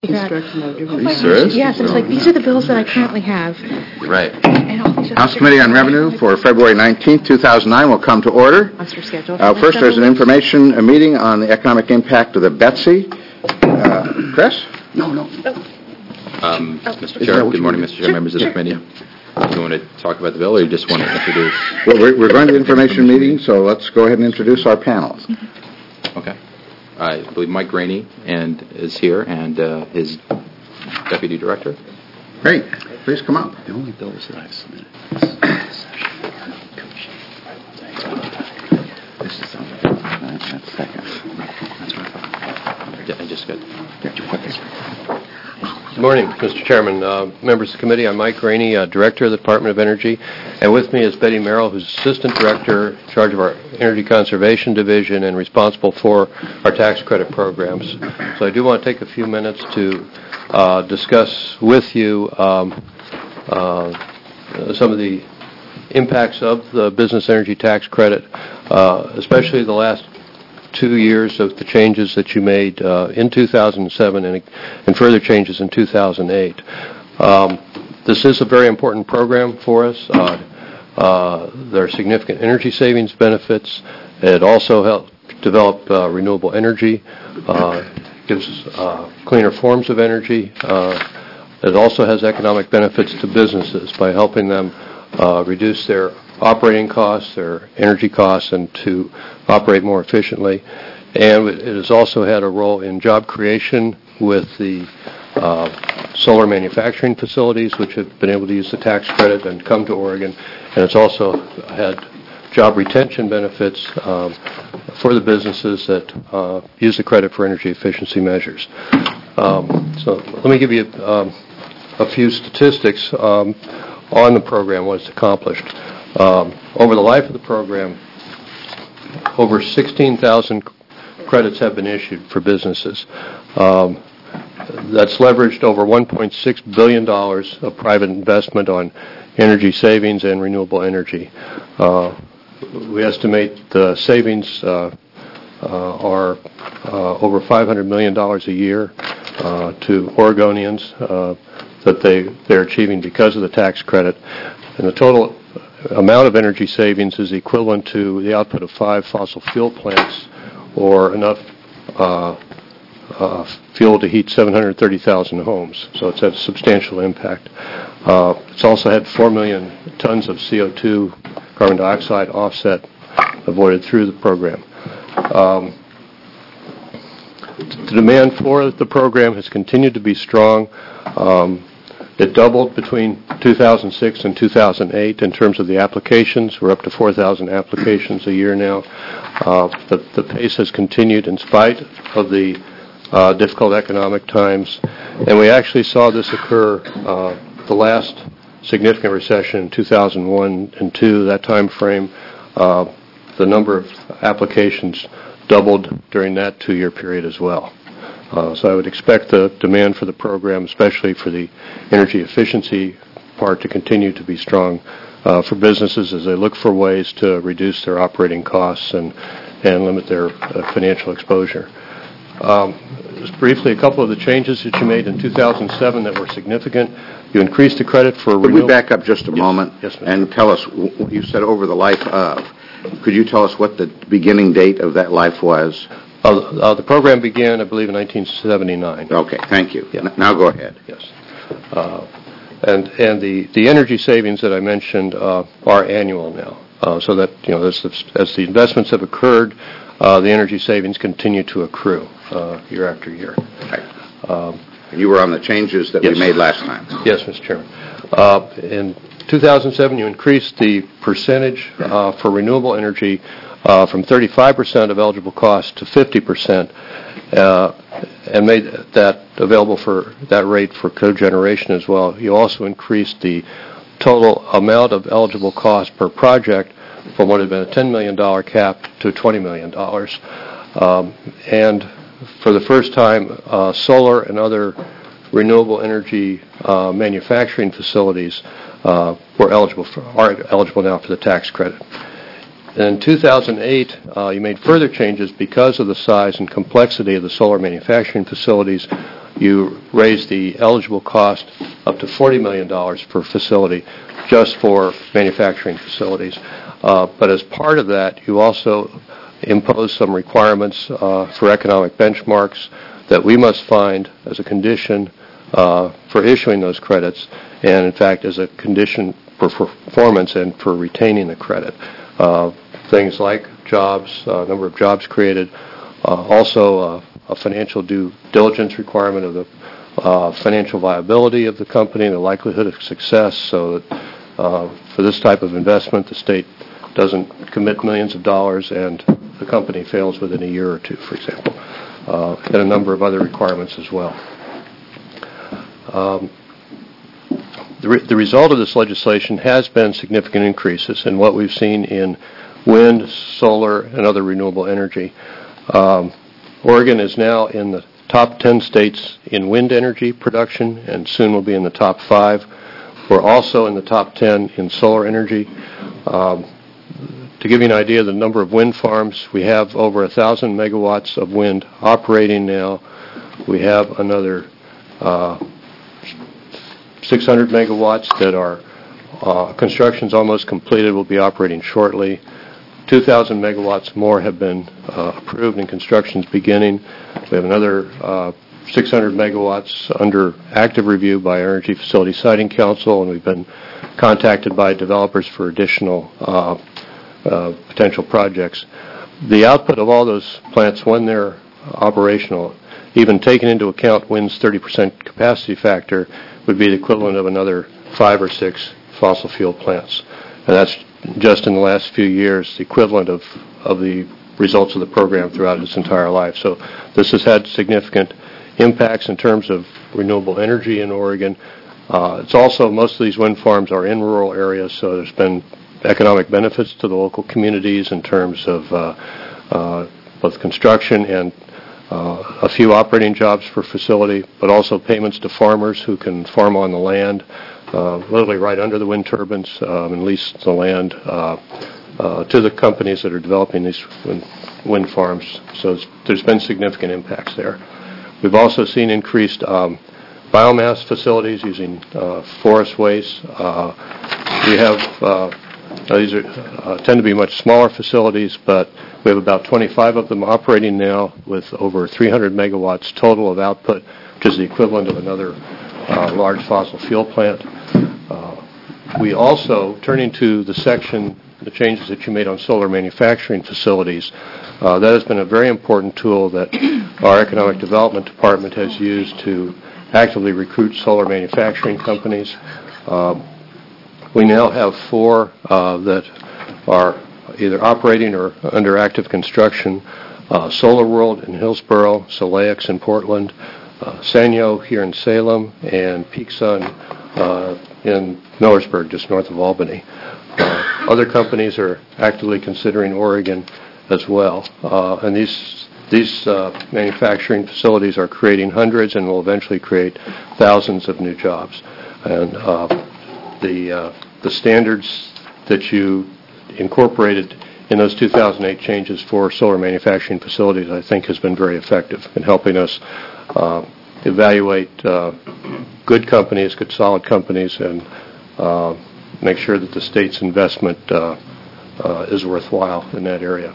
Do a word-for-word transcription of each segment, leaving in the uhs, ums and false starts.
Construction of different... Yes, there is? Yes, it's like, these are the bills that I currently have. Right. And all these are House Committee on Revenue for February nineteenth, two thousand nine will come to order. Monster schedule. Uh, first, there's an information a meeting on the economic impact of the Betsy. Uh, Chris? No, no. Um, Oh. Mister Is Chair, that what good you morning, want? Mister Chair, members of the committee. Do you want to talk about the bill, or you just want to introduce? Well, we're, we're going to the information meeting, so let's go ahead and introduce our panels. Okay. I believe Mike Rainey and is here, and uh, his deputy director. Great. Please come up. The only bills that I've submitted. This is on the that's second. That's what I thought. Yeah, I just got... Yeah, you put this. Good morning, Mister Chairman, uh, members of the committee. I'm Mike Rainey, uh, Director of the Department of Energy, and with me is Betty Merrill, who's Assistant Director in charge of our Energy Conservation Division and responsible for our tax credit programs. So I do want to take a few minutes to uh, discuss with you um, uh, some of the impacts of the business energy tax credit, uh, especially the last two years of the changes that you made uh, in two thousand seven and, and further changes in two thousand eight. Um, this is a very important program for us. Uh, uh, there are significant energy savings benefits. It also helps develop uh, renewable energy, uh, gives uh, cleaner forms of energy. Uh, it also has economic benefits to businesses by helping them uh, reduce their operating costs, their energy costs, and to operate more efficiently. And it has also had a role in job creation with the uh, solar manufacturing facilities, which have been able to use the tax credit and come to Oregon. And it's also had job retention benefits um, for the businesses that uh, use the credit for energy efficiency measures. Um, so let me give you um, a few statistics um, on the program, what it's accomplished. Um, over the life of the program, over sixteen thousand credits have been issued for businesses. Um, that's leveraged over one point six billion dollars of private investment on energy savings and renewable energy. Uh, we estimate the savings uh, uh, are uh, over five hundred million dollars a year uh, to Oregonians uh, that they, they're achieving because of the tax credit. And the total amount of energy savings is equivalent to the output of five fossil fuel plants, or enough uh, uh, fuel to heat seven hundred thirty thousand homes. So it's had a substantial impact. Uh, it's also had four million tons of C O two, carbon dioxide offset, avoided through the program. Um, the demand for the program has continued to be strong. Um, It doubled between two thousand six and two thousand eight in terms of the applications. We're up to four thousand applications a year now. Uh, the, the pace has continued in spite of the uh, difficult economic times. And we actually saw this occur uh, the last significant recession in two thousand one and two, that time frame. Uh, the number of applications doubled during that two-year period as well. Uh, so I would expect the demand for the program, especially for the energy efficiency part, to continue to be strong uh, for businesses as they look for ways to reduce their operating costs and, and limit their uh, financial exposure. Um, just briefly, a couple of the changes that you made in two thousand seven that were significant. You increased the credit for Could renewable... we back up just a yes. moment yes, and tell us, you said over the life of. Could you tell us what the beginning date of that life was? Uh, uh, the program began, I believe, in nineteen seventy-nine. Okay, thank you. Yeah. N- now go ahead. Yes. Uh, and and the, the energy savings that I mentioned uh, are annual now. Uh, so that, you know, as the, as the investments have occurred, uh, the energy savings continue to accrue uh, year after year. Right. Um, You were on the changes that yes. we made last time. Yes, Mister Chairman. Uh, in two thousand seven, you increased the percentage uh, for renewable energy Uh, from thirty-five percent of eligible costs to fifty percent, uh, and made that available for that rate for cogeneration as well. You also increased the total amount of eligible cost per project from what had been a ten million dollars cap to twenty million dollars. Um, and for the first time, uh, solar and other renewable energy uh, manufacturing facilities uh, were eligible for, are eligible now for the tax credit. In two thousand eight, uh, you made further changes because of the size and complexity of the solar manufacturing facilities you raise the eligible cost up to forty million dollars per facility just for manufacturing facilities. Uh, but as part of that, you also impose some requirements uh, for economic benchmarks that we must find as a condition uh, for issuing those credits, and in fact as a condition for performance and for retaining the credit. Uh, things like jobs, uh, number of jobs created, uh, also uh, a financial due diligence requirement of the uh, financial viability of the company and the likelihood of success, so that uh, for this type of investment the state doesn't commit millions of dollars and the company fails within a year or two, for example, uh, and a number of other requirements as well. Um, the, re- the result of this legislation has been significant increases in what we've seen in wind, solar, and other renewable energy. Um, Oregon is now in the top ten states in wind energy production and soon will be in the top five. We're also in the top ten in solar energy. Um, To give you an idea of the number of wind farms, we have over one thousand megawatts of wind operating now. We have another uh, six hundred megawatts that are, uh, construction's almost completed, will be operating shortly. two thousand megawatts more have been uh, approved and construction's beginning. We have another uh, six hundred megawatts under active review by our Energy Facility Siting Council, and we've been contacted by developers for additional uh, Uh, potential projects. The output of all those plants, when they're operational, even taking into account wind's thirty percent capacity factor, would be the equivalent of another five or six fossil fuel plants. And that's just in the last few years, the equivalent of, of the results of the program throughout its entire life. So this has had significant impacts in terms of renewable energy in Oregon. Uh, it's also, most of these wind farms are in rural areas, so there's been economic benefits to the local communities in terms of uh, uh, both construction and uh, a few operating jobs per facility, but also payments to farmers who can farm on the land, uh, literally right under the wind turbines, um, and lease the land uh, uh, to the companies that are developing these wind, wind farms. So there's been significant impacts there. We've also seen increased um, biomass facilities using uh, forest waste. Uh, we have uh, Now, these are, uh, tend to be much smaller facilities, but we have about twenty-five of them operating now with over three hundred megawatts total of output, which is the equivalent of another uh, large fossil fuel plant. Uh, we also, turning to the section, the changes that you made on solar manufacturing facilities, uh, that has been a very important tool that our Economic Development Department has used to actively recruit solar manufacturing companies. Uh, We now have four uh, that are either operating or under active construction. Uh, Solar World in Hillsboro, Solex in Portland, uh, Sanyo here in Salem, and Peak Sun uh, in Millersburg, just north of Albany. Uh, other companies are actively considering Oregon as well. Uh, and these these uh, manufacturing facilities are creating hundreds and will eventually create thousands of new jobs. And uh, the uh, the standards that you incorporated in those two thousand eight changes for solar manufacturing facilities, I think, has been very effective in helping us uh, evaluate uh, good companies, good solid companies, and uh, make sure that the state's investment uh, uh, is worthwhile in that area.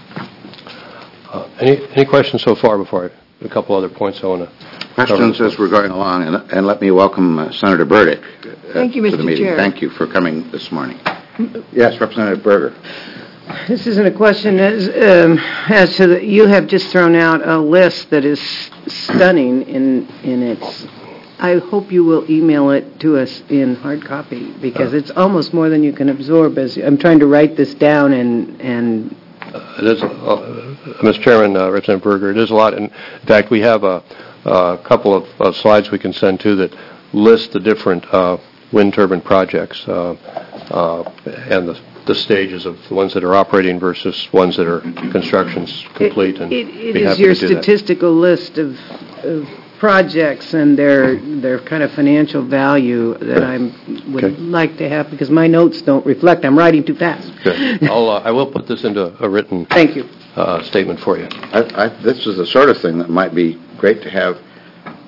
Uh, any any questions so far before I, a couple other points I want to Questions as we're going along, and, and let me welcome uh, Senator Burdick uh, Thank you, to Mister the meeting. Chair. Thank you for coming this morning. Yes, Representative Berger. This isn't a question as, um, as to the, you have just thrown out a list that is stunning in in its. I hope you will email it to us in hard copy because it's almost more than you can absorb. As I'm trying to write this down and and. Uh, it is, uh, Mister Chairman, uh, Representative Berger, it is a lot. And in fact, we have a. A couple of uh, slides we can send to that list the different uh, wind turbine projects uh, uh, and the, the stages of the ones that are operating versus ones that are construction's complete. It, and it, it be is happy your to do that. statistical list of, of projects and their their kind of financial value that I would Okay. like to have because my notes don't reflect. I'm writing too fast. Good. I'll, uh, I will put this into a written Thank you. uh, statement for you. I, I, this is the sort of thing that might be great to have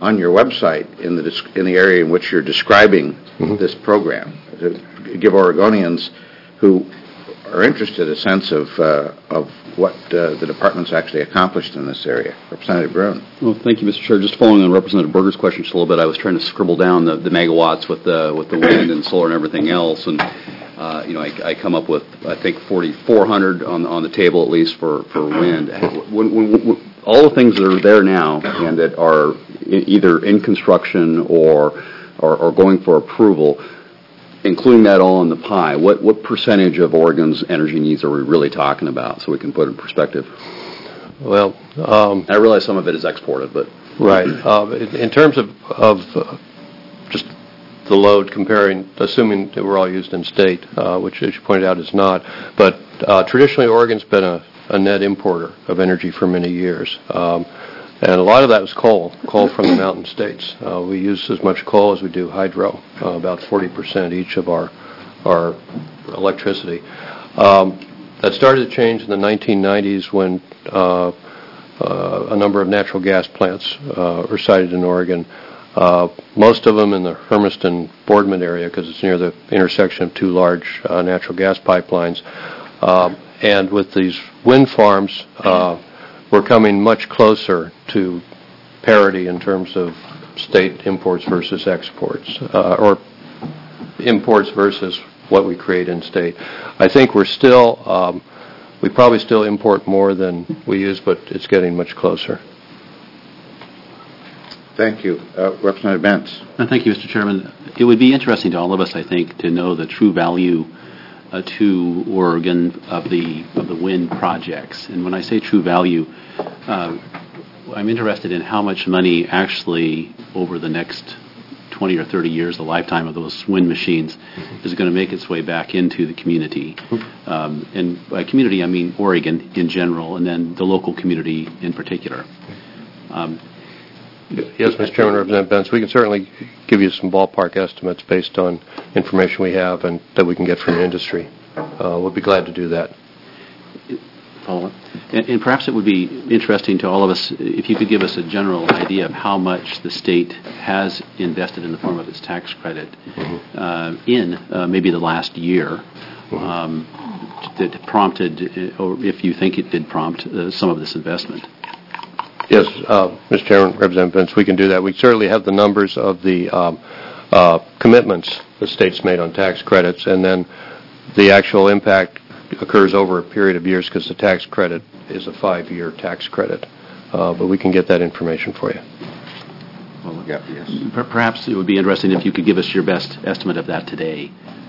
on your website in the desc- in the area in which you're describing Mhm. this program to give Oregonians who are interested a sense of uh, of what uh, the department's actually accomplished in this area. Representative Brune. Well, thank you, Mister Chair. Just following on Representative Berger's question just a little bit, I was trying to scribble down the, the megawatts with the with the wind and solar and everything else, and uh, you know, I, I come up with I think forty-four hundred on on the table at least for for wind. When, when, when, all the things that are there now and that are e- either in construction or, or or going for approval, including that all in the pie, what what percentage of Oregon's energy needs are we really talking about, so we can put it in perspective? Well, um, I realize some of it is exported, but right. Uh, in, in terms of, of uh, just the load comparing, assuming that we're all used in state, uh, which, as you pointed out, is not. But uh, traditionally, Oregon's been a, a net importer of energy for many years. Um, and a lot of that was coal, coal from the mountain states. Uh, we use as much coal as we do hydro, uh, about forty percent each of our, our electricity. Um, that started to change in the nineteen nineties when uh, uh, a number of natural gas plants uh, were sited in Oregon. Uh, most of them in the Hermiston-Boardman area because it's near the intersection of two large uh, natural gas pipelines. Um, and with these wind farms, uh, we're coming much closer to parity in terms of state imports versus exports, uh, or imports versus what we create in state. I think we're still, um, we probably still import more than we use, but it's getting much closer. Thank you. Uh, Representative Bentz. Uh, Thank you, Mister Chairman. It would be interesting to all of us, I think, to know the true value uh, to Oregon of the of the wind projects. And when I say true value, uh, I'm interested in how much money actually over the next twenty or thirty years, the lifetime of those wind machines, mm-hmm. is going to make its way back into the community. Mm-hmm. Um, and by community, I mean Oregon in general, and then the local community in particular. Um, Yes, Mister Chairman, Representative Bentz, we can certainly give you some ballpark estimates based on information we have and that we can get from the industry. Uh, we'll be glad to do that. Follow up. And, and perhaps it would be interesting to all of us if you could give us a general idea of how much the state has invested in the form of its tax credit mm-hmm. uh, in uh, maybe the last year mm-hmm. um, that prompted, or if you think it did prompt, uh, some of this investment. Yes, uh, Mister Chairman, Representative Bentz, we can do that. We certainly have the numbers of the um, uh, commitments the state's made on tax credits, and then the actual impact occurs over a period of years because the tax credit is a five-year tax credit. Uh, but we can get that information for you. Well, yeah, yes. Per- perhaps it would be interesting if you could give us your best estimate of that today.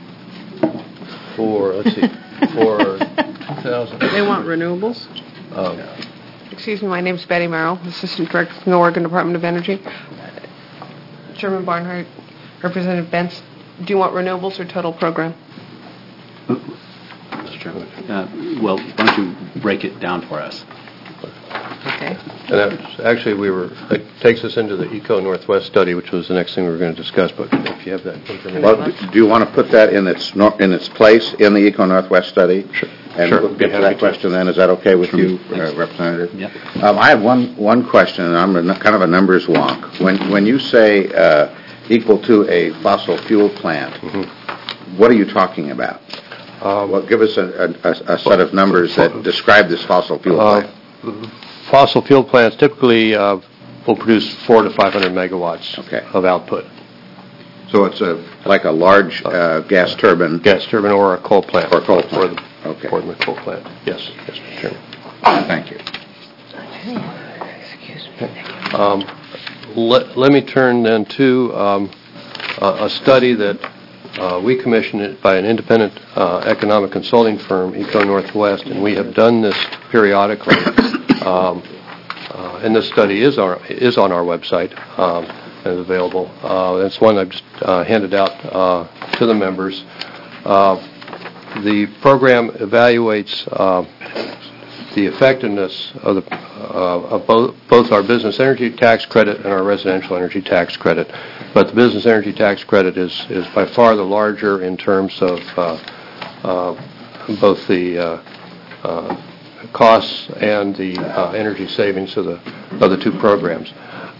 For, let's see, for two thousand. They want renewables? Um, Excuse me, my name's Betty Merrill, Assistant Director from the Oregon Department of Energy. Chairman Barnhart, Representative Bentz, do you want renewables or total program? Mister Chairman. Uh, well, why don't you break it down for us? Okay. And that's, actually, we were, it takes us into the Eco Northwest study, which was the next thing we were going to discuss, but if you have that information. Well, do you want to put that in its nor- in its place in the Eco Northwest study? Sure. And sure. we'll get to that question then. Is that okay with Sure. you, uh, Representative? Yeah. Um, I have one one question, and I'm a, kind of a numbers wonk. When when you say uh, equal to a fossil fuel plant, mm-hmm. what are you talking about? Um, well, give us a, a, a set of numbers that describe this fossil fuel uh, plant. Fossil fuel plants typically uh, will produce four to five hundred megawatts okay. of output. So it's a like a large uh, gas turbine. Gas turbine or a coal plant. Or a coal plant. Or the okay. Portland coal plant. Yes, yes, Mister Chairman. Thank you. Excuse me. Um, let, let me turn then to um, a, a study that uh, we commissioned by an independent uh, economic consulting firm, Eco Northwest, and we have done this periodically. Um, uh, and this study is, our, is on our website. Um, and available. Uh, it's one I've just uh, handed out uh, to the members. Uh, the program evaluates uh, the effectiveness of, the, uh, of both, both our business energy tax credit and our residential energy tax credit. But the business energy tax credit is, is by far the larger in terms of uh, uh, both the uh, uh, costs and the uh, energy savings of the, of the two programs.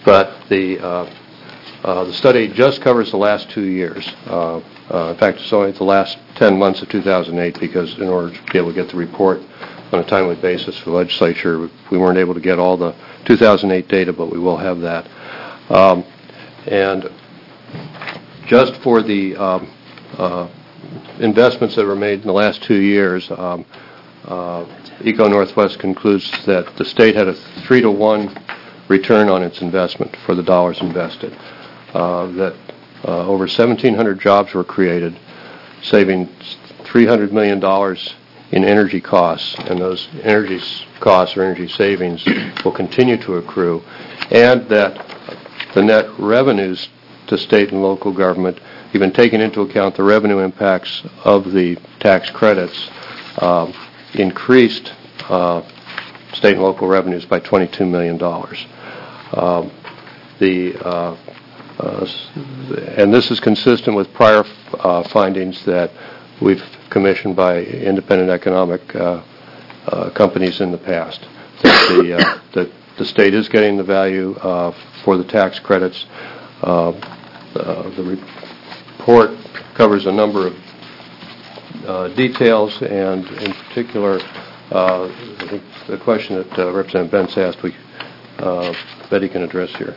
but the uh, uh, the study just covers the last two years. Uh, uh, in fact, it's only the last ten months of two thousand eight, because in order to be able to get the report on a timely basis for the legislature, we weren't able to get all the two thousand eight data, but we will have that. Um, and just for the um, uh, investments that were made in the last two years, um, uh, Eco Northwest concludes that the state had a three to one return on its investment for the dollars invested. Uh, that uh, over seventeen hundred jobs were created, saving three hundred million dollars in energy costs, and those energy costs or energy savings will continue to accrue, and that the net revenues to state and local government, even taking into account the revenue impacts of the tax credits, uh, increased uh, state and local revenues by twenty-two million dollars. Uh, the uh, uh, and this is consistent with prior uh, findings that we've commissioned by independent economic uh, uh, companies in the past. That the, uh, that the state is getting the value uh, for the tax credits. Uh, uh, the report covers a number of uh, details, and in particular, uh, I think the question that uh, Representative Bentz asked, we uh, Betty can address here.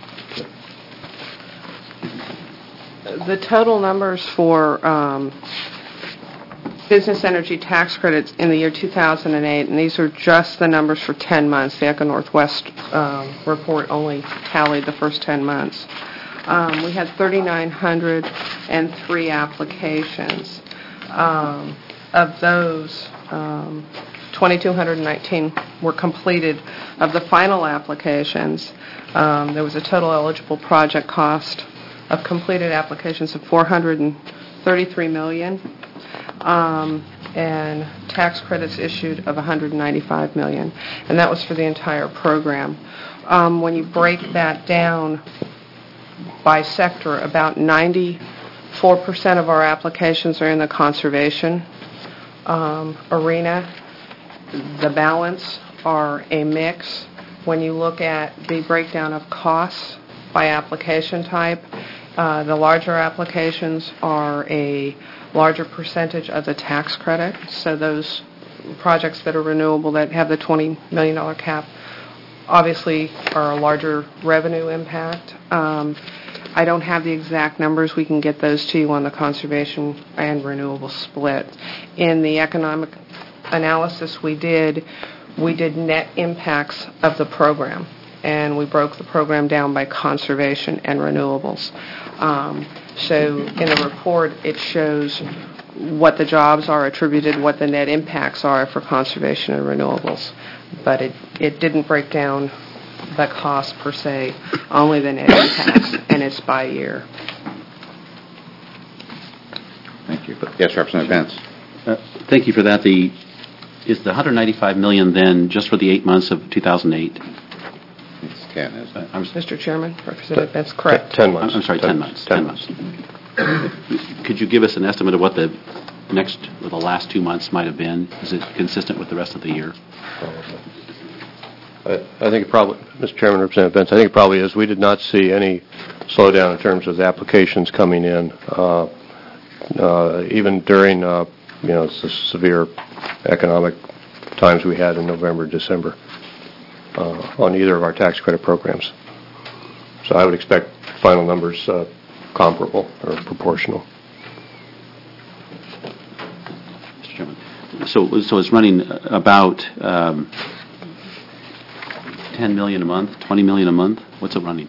The total numbers for um, business energy tax credits in the year two thousand eight, and these are just the numbers for ten months. The Eco Northwest um, report only tallied the first ten months. Um, we had three thousand nine hundred three applications. Um, of those, um, two thousand two hundred nineteen were completed. Of the final applications, um, there was a total eligible project cost of completed applications of four hundred thirty-three million dollars. Um, and tax credits issued of one hundred ninety-five million dollars, and that was for the entire program. Um, when you break that down by sector, about ninety-four percent of our applications are in the conservation um, arena. The balance are a mix. When you look at the breakdown of costs by application type, uh, the larger applications are a larger percentage of the tax credit. So those projects that are renewable that have the twenty million dollars cap obviously are a larger revenue impact. Um, I don't have the exact numbers. We can get those to you on the conservation and renewable split. In the economic analysis we did, we did net impacts of the program, and we broke the program down by conservation and renewables. Um, so in the report, it shows what the jobs are attributed, what the net impacts are for conservation and renewables. But it, it didn't break down the cost per se, only the net impacts, and it's by year. Thank you. Yes, Representative Vance. Uh, thank you for that. The is the one hundred ninety-five million dollars then just for the eight months of two thousand eight? It's ten, isn't it? I'm, Mister Chairman, Representative, that's correct. Ten months. I'm sorry, ten, ten months. Ten, ten months. months. Could you give us an estimate of what the next, or the last two months might have been? Is it consistent with the rest of the year? I, I think it probably, Mister Chairman, Representative Bentz, I think it probably is. We did not see any slowdown in terms of the applications coming in, uh, uh, even during, uh, you know, the severe economic times we had in November, December, uh, on either of our tax credit programs. So I would expect final numbers uh, comparable or proportional. Mister Chairman, so so it's running about um, ten million a month, twenty million a month. What's it running?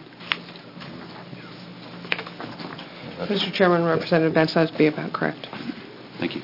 Mister Chairman, Representative Bentz, that would be about correct. Thank you.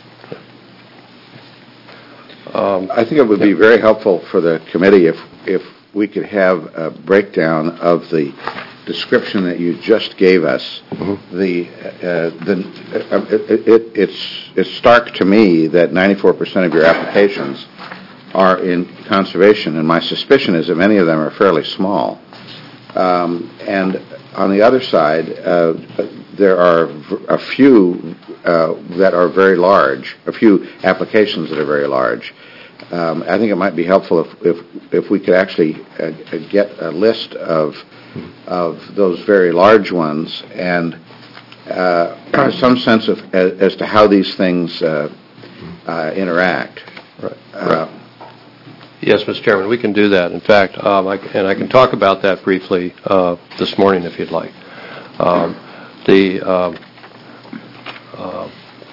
Um, I think it would be very helpful for the committee if if we could have a breakdown of the description that you just gave us. Mm-hmm. The uh, the uh, it, it, it's it's stark to me that ninety-four percent of your applications are in conservation, and my suspicion is that many of them are fairly small. Um, and on the other side, uh, there are a few uh, that are very large, a few applications that are very large. Um, I think it might be helpful if if, if we could actually uh, get a list of of those very large ones, and uh, some sense of as, as to how these things uh, uh, interact. Right. Uh, Yes, Mister Chairman, we can do that. In fact, um, I, and I can talk about that briefly uh, this morning if you'd like. Um, the um, uh,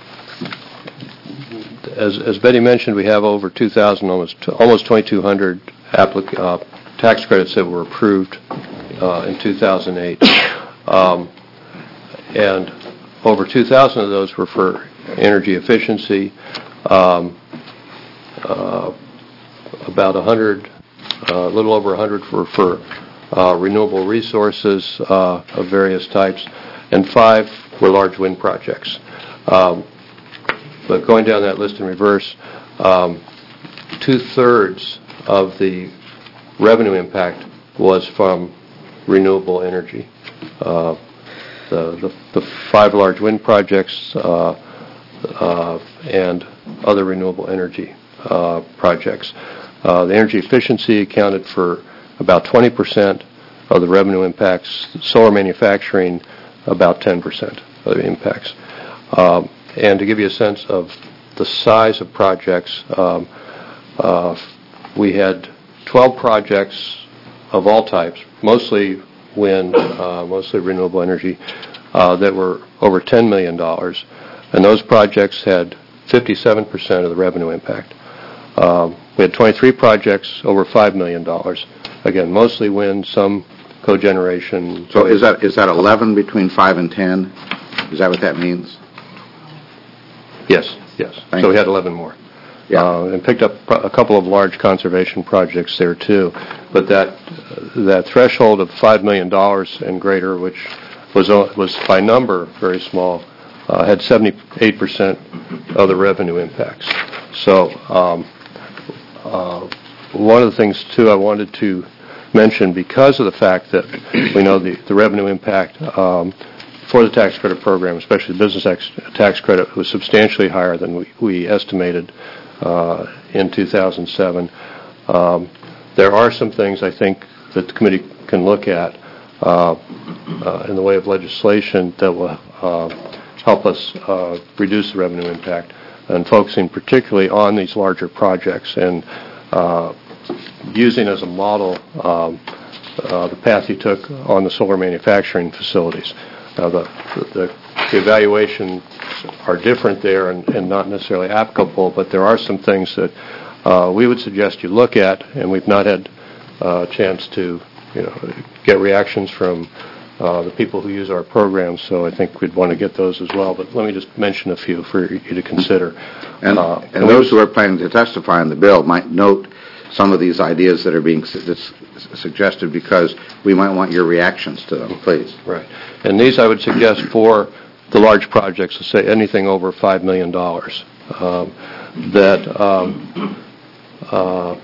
as, as Betty mentioned, we have over two thousand, almost almost twenty-two hundred applic- uh, tax credits that were approved uh, in two thousand eight, um, and over two thousand of those were for energy efficiency. Um, uh, about one hundred, uh, a little over one hundred for, for uh, renewable resources uh, of various types, and five were large wind projects. Um, but going down that list in reverse, um, two-thirds of the revenue impact was from renewable energy. Uh, the, the, the five large wind projects uh, uh, and other renewable energy uh, projects. Uh, the energy efficiency accounted for about twenty percent of the revenue impacts. Solar manufacturing, about ten percent of the impacts. Um, and to give you a sense of the size of projects, um, uh, we had twelve projects of all types, mostly wind, uh, mostly renewable energy, uh, that were over ten million dollars. And those projects had fifty-seven percent of the revenue impact. Um, we had twenty-three projects over five million dollars. Again, mostly wind, some cogeneration. so is that is that eleven between five and ten? Is that what that means? Yes, yes. Thank so we you. had eleven more. Yeah. Uh, and picked up pro- a couple of large conservation projects there, too. But that uh, that threshold of five million dollars and greater, which was, uh, was by number very small, uh, had seventy-eight percent of the revenue impacts. So um, uh, one of the things, too, I wanted to mention, because of the fact that we know the, the revenue impact um, for the tax credit program, especially the business ex- tax credit, was substantially higher than we, we estimated uh, in two thousand seven. Um, there are some things I think that the committee can look at uh, uh, in the way of legislation that will uh, help us uh, reduce the revenue impact, and focusing particularly on these larger projects and uh, using as a model um, uh, the path you took on the solar manufacturing facilities. Now, the, the, the evaluations are different there and, and not necessarily applicable, but there are some things that uh, we would suggest you look at, and we've not had uh, a chance to, you know, get reactions from uh, the people who use our programs, so I think we'd want to get those as well. But let me just mention a few for you to consider. And, uh, and, and those who are planning to testify on the bill might note some of these ideas that are being su- suggested, because we might want your reactions to them, please. Right. And these I would suggest for the large projects, to say anything over five million dollars, um, that um, uh,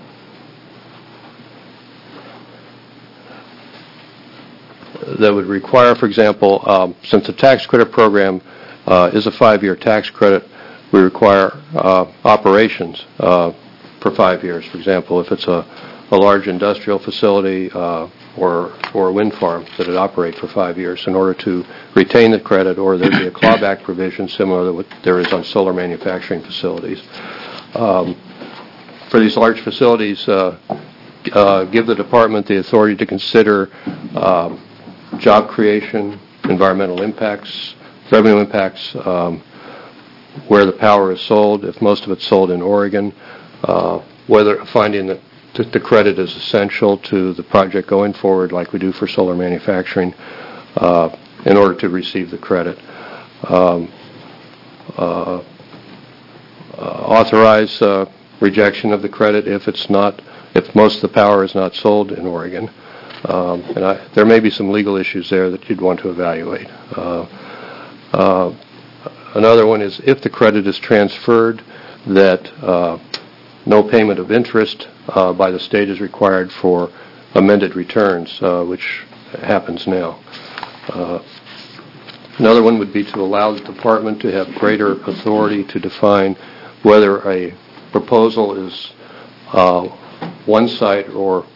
that would require, for example, um, since the tax credit program uh, is a five-year tax credit, we require uh, operations uh, for five years. For example, if it's a, a large industrial facility uh, or or a wind farm, that it operate for five years in order to retain the credit, or there'd be a clawback provision similar to what there is on solar manufacturing facilities. Um, for these large facilities, uh, uh, give the department the authority to consider um, job creation, environmental impacts, revenue impacts, um, where the power is sold, if most of it's sold in Oregon, uh, whether finding that th- the credit is essential to the project going forward, like we do for solar manufacturing, uh, in order to receive the credit. Um, uh, uh, authorize uh, rejection of the credit if it's not, if most of the power is not sold in Oregon. Um, and I, there may be some legal issues there that you'd want to evaluate. Uh, uh, another one is if the credit is transferred, that uh, no payment of interest uh, by the state is required for amended returns, uh, which happens now. Uh, another one would be to allow the department to have greater authority to define whether a proposal is uh, one site or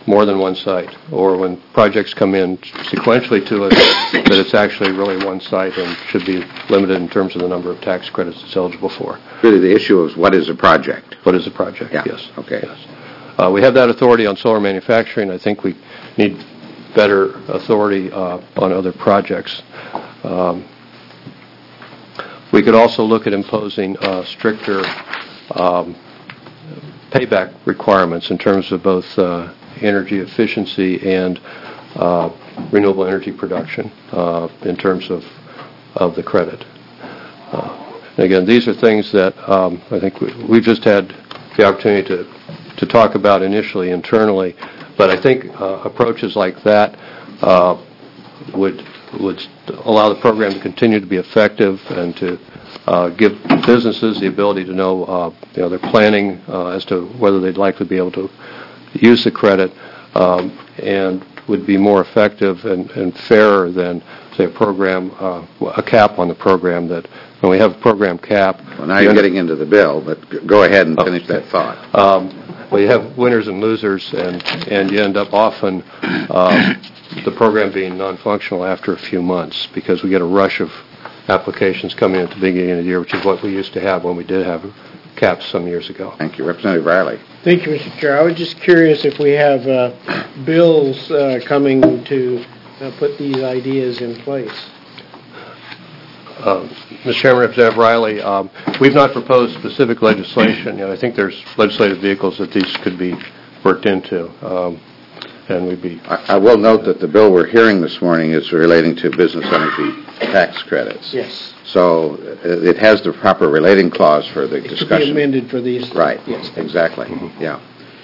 more than one site, or when projects come in sequentially to us, that it's actually really one site and should be limited in terms of the number of tax credits it's eligible for. Really, the issue is what is a project? What is a project? Yeah. Yes. Okay. Yes. Uh, we have that authority on solar manufacturing. I think we need better authority uh, on other projects. Um, we could also look at imposing uh, stricter um, payback requirements in terms of both uh, energy efficiency and uh, renewable energy production uh, in terms of, of the credit. Uh, and again, these are things that um, I think we, we've just had the opportunity to, to talk about initially internally, but I think uh, approaches like that uh, would would allow the program to continue to be effective and to uh, give businesses the ability to know, uh, you know, their planning uh, as to whether they'd likely be able to use the credit, um, and would be more effective and, and fairer than, say, a program, uh, a cap on the program. That when we have a program cap. Well, now you're getting into the bill, but g- go ahead and finish that thought. Um, well, you have winners and losers, and, and you end up often um, the program being non-functional after a few months because we get a rush of applications coming at the beginning of the year, which is what we used to have when we did have caps some years ago. Thank you. Representative Riley. Thank you, Mister Chair. I was just curious if we have uh, bills uh, coming to uh, put these ideas in place. Uh, Mister Chairman, Representative Riley, um, we've not proposed specific legislation. You know, I think there's legislative vehicles that these could be worked into, um, and we'd be. I, I will note that the bill we're hearing this morning is relating to business energy tax credits. Yes. So uh, it has the proper relating clause for the It discussion. could be amended for these. Right. Yes. Exactly. Mm-hmm. Yeah.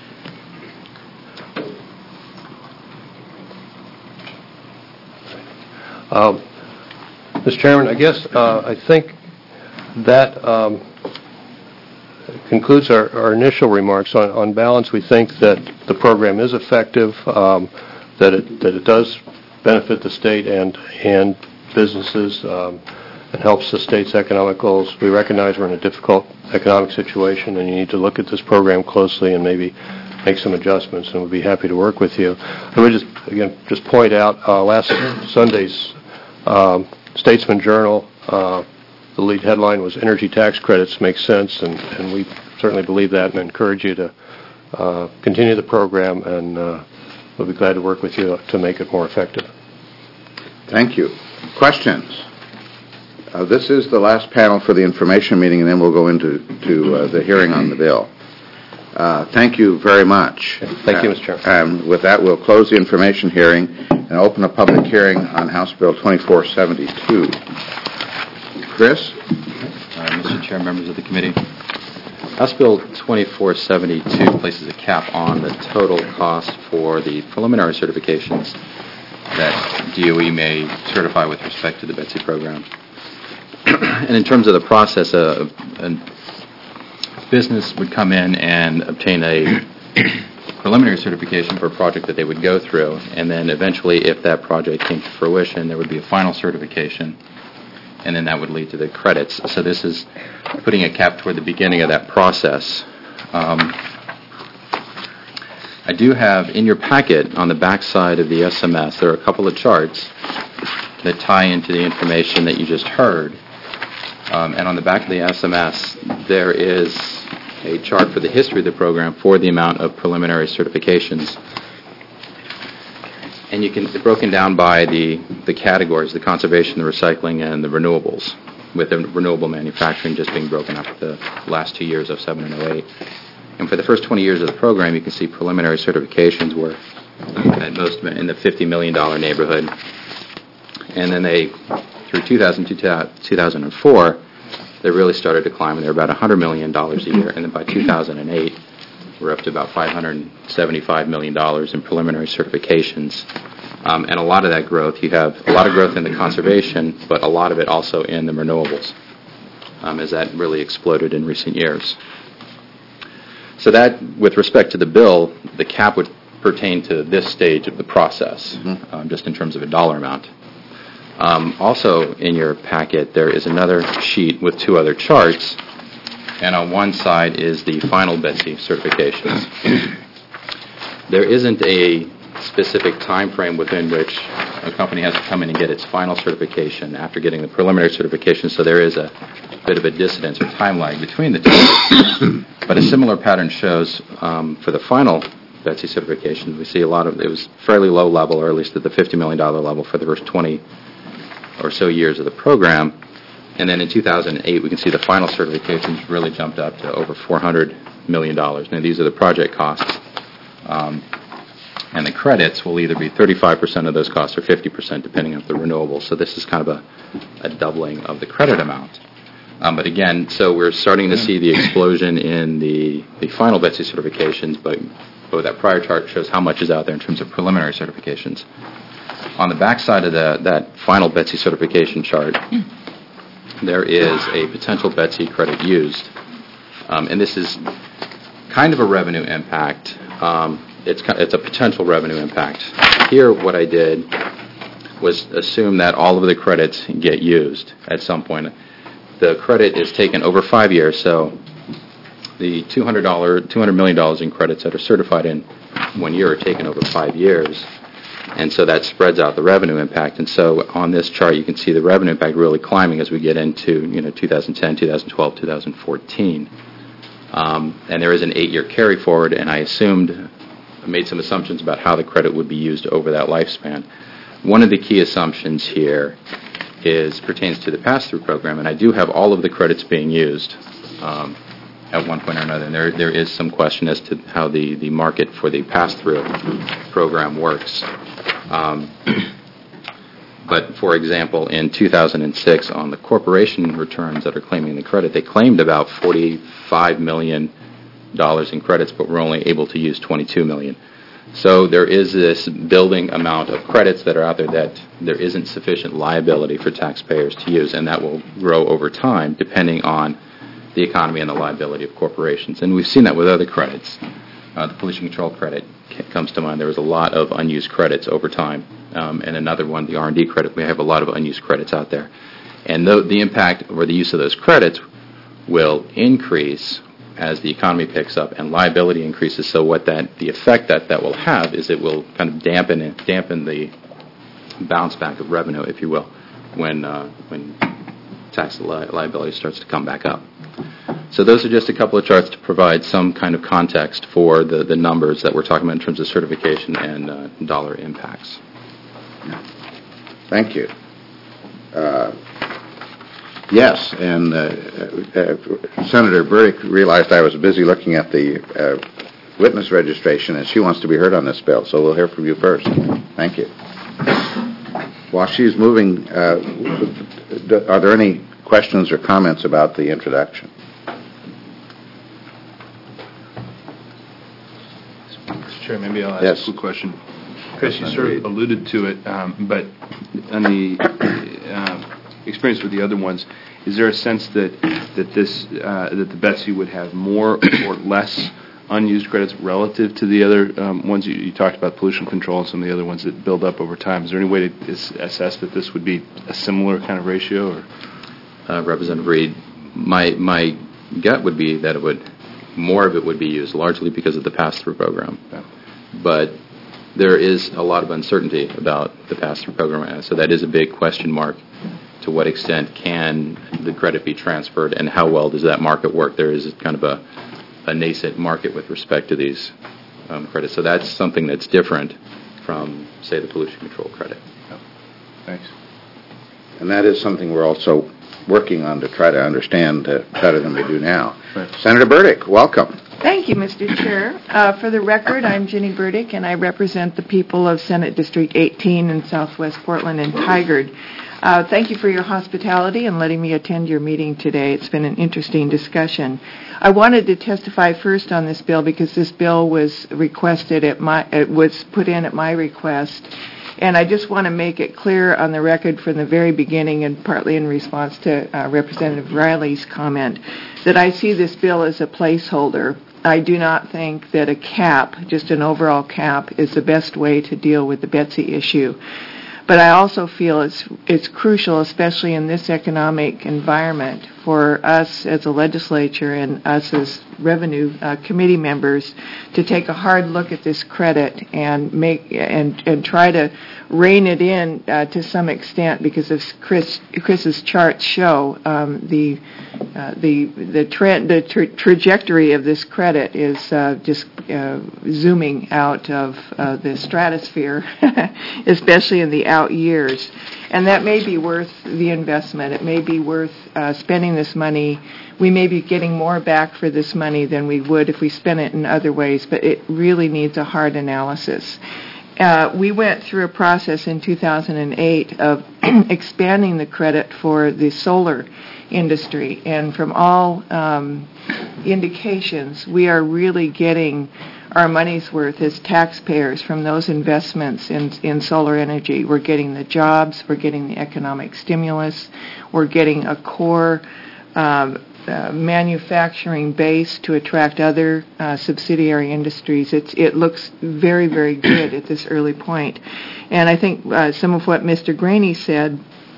Um, Mister Chairman, I guess uh, I think that um, concludes our, our initial remarks. On, on balance, we think that the program is effective, um, that it that it does benefit the state and and businesses, um, and helps the state's economic goals. We recognize we're in a difficult economic situation, and you need to look at this program closely and maybe make some adjustments, and we'd be happy to work with you. I would just, again, just point out uh, last Sunday's um, Statesman Journal, uh, the lead headline was Energy Tax Credits Make Sense, and, and we certainly believe that and encourage you to uh, continue the program, and uh, we'll be glad to work with you to make it more effective. Thank you. Questions? Uh, this is the last panel for the information meeting, and then we'll go into to uh, the hearing on the bill. Uh, thank you very much. Thank you, Mister Chairman. And with that, we'll close the information hearing and open a public hearing on House Bill twenty-four seventy-two. Chris? Uh, Mister Chair, members of the committee, House Bill twenty-four seventy-two places a cap on the total cost for the preliminary certifications that D O E may certify with respect to the Betsy program. And in terms of the process, a, a business would come in and obtain a preliminary certification for a project that they would go through, and then eventually, if that project came to fruition, there would be a final certification, and then that would lead to the credits. So this is putting a cap toward the beginning of that process. Um, I do have in your packet on the back side of the S M S, there are a couple of charts that tie into the information that you just heard. Um, and on the back of the S M S, there is a chart for the history of the program for the amount of preliminary certifications. And you can, it's broken down by the, the categories, the conservation, the recycling, and the renewables, with the renewable manufacturing just being broken up the last two years, oh seven and oh eight. And for the first twenty years of the program, you can see preliminary certifications were at most in the fifty million dollars neighborhood. And then they, through two thousand two, two thousand four, they really started to climb, and they were about one hundred million dollars a year. And then by two thousand eight, we're up to about five hundred seventy-five million dollars in preliminary certifications. Um, and a lot of that growth, you have a lot of growth in the conservation, but a lot of it also in the renewables, um, as that really exploded in recent years. So that, with respect to the bill, the cap would pertain to this stage of the process, mm-hmm. um, just in terms of a dollar amount. Um, also in your packet, there is another sheet with two other charts, and on one side is the final Betsy certifications. there isn't a specific time frame within which a company has to come in and get its final certification after getting the preliminary certification, so there is a bit of a dissonance or time lag between the two. But a similar pattern shows um, for the final Betsy certification. We see a lot of, it was fairly low level, or at least at the fifty million dollars level for the first twenty or so years of the program. And then in two thousand eight, we can see the final certifications really jumped up to over four hundred million dollars. Now, these are the project costs. Um, and the credits will either be thirty-five percent of those costs or fifty percent, depending on the renewables. So this is kind of a, a doubling of the credit amount. Um, but again, so we're starting to see the explosion in the, the final Betsy certifications, but, but that prior chart shows how much is out there in terms of preliminary certifications. On the back side of the, that final Betsy certification chart, there is a potential Betsy credit used. Um, and this is kind of a revenue impact. Um, it's, it's a potential revenue impact. Here, what I did was assume that all of the credits get used at some point. The credit is taken over five years, so the two hundred million dollars in credits that are certified in one year are taken over five years. And so that spreads out the revenue impact. And so on this chart, you can see the revenue impact really climbing as we get into, you know, two thousand ten, two thousand twelve, two thousand fourteen. Um, and there is an eight-year carry forward, and I assumed, I made some assumptions about how the credit would be used over that lifespan. One of the key assumptions here is pertains to the pass-through program, and I do have all of the credits being used um, at one point or another. And there, there is some question as to how the, the market for the pass-through program works. Um, but, for example, in two thousand six, on the corporation returns that are claiming the credit, they claimed about forty-five million dollars in credits, but were only able to use twenty-two million dollars. So there is this building amount of credits that are out there that there isn't sufficient liability for taxpayers to use, and that will grow over time depending on the economy and the liability of corporations. And we've seen that with other credits. Uh, the pollution control credit comes to mind. There was a lot of unused credits over time. Um, and another one, the R and D credit, we have a lot of unused credits out there. And the, the impact or the use of those credits will increase as the economy picks up and liability increases. So what that the effect that that will have is it will kind of dampen it, dampen the bounce back of revenue, if you will, when uh, when tax li- liability starts to come back up. So those are just a couple of charts to provide some kind of context for the, the numbers that we're talking about in terms of certification and uh, dollar impacts. Thank you. Uh, yes, and uh, uh, Senator Burdick realized I was busy looking at the uh, witness registration, and she wants to be heard on this bill, so we'll hear from you first. Thank you. While she's moving, uh, are there any questions or comments about the introduction? Mister Chair, maybe I'll ask Yes. a quick question. Chris, you sort of alluded to it, um, but on the uh, experience with the other ones, is there a sense that that this uh, that the Betsy would have more or less unused credits relative to the other um, ones you, you talked about, pollution control and some of the other ones that build up over time? Is there any way to is, assess that this would be a similar kind of ratio? Or? Uh, Representative Reed, my my gut would be that it would more of it would be used largely because of the pass-through program, Yeah. but there is a lot of uncertainty about the pass-through program, so that is a big question mark. To what extent can the credit be transferred, and how well does that market work? There is kind of a, a nascent market with respect to these um, credits, so that's something that's different from, say, the pollution control credit. Yeah. Thanks. And that is something we're also working on to try to understand uh, better than we do now. Right. Senator Burdick, welcome. Thank you, Mister Chair. Uh, for the record, I'm Ginny Burdick, and I represent the people of Senate District eighteen in Southwest Portland and Tigard. Uh, thank you for your hospitality and letting me attend your meeting today. It's been an interesting discussion. I wanted to testify first on this bill because this bill was requested at my, it was put in at my request. And I just want to make it clear on the record from the very beginning, and partly in response to uh, Representative Riley's comment, that I see this bill as a placeholder. I do not think that a cap, just an overall cap, is the best way to deal with the Betsy issue. But I also feel it's it's crucial, especially in this economic environment, for us as a legislature and us as revenue uh, committee members to take a hard look at this credit and make and and try to rein it in uh, to some extent, because as Chris Chris's charts show, um, the uh, the the trend the tra- trajectory of this credit is uh, just uh, zooming out of uh, the stratosphere, especially in the out years. And that may be worth the investment. It may be worth uh, spending this money. We may be getting more back for this money than we would if we spent it in other ways, but it really needs a hard analysis. Uh, we went through a process in two thousand eight of expanding the credit for the solar industry, and from all um, indications, we are really getting our money's worth as taxpayers from those investments in, in solar energy. We're getting the jobs, we're getting the economic stimulus, we're getting a core um, uh, manufacturing base to attract other uh, subsidiary industries. It's, it looks very, very good at this early point. And I think uh, some of what Mister Graney said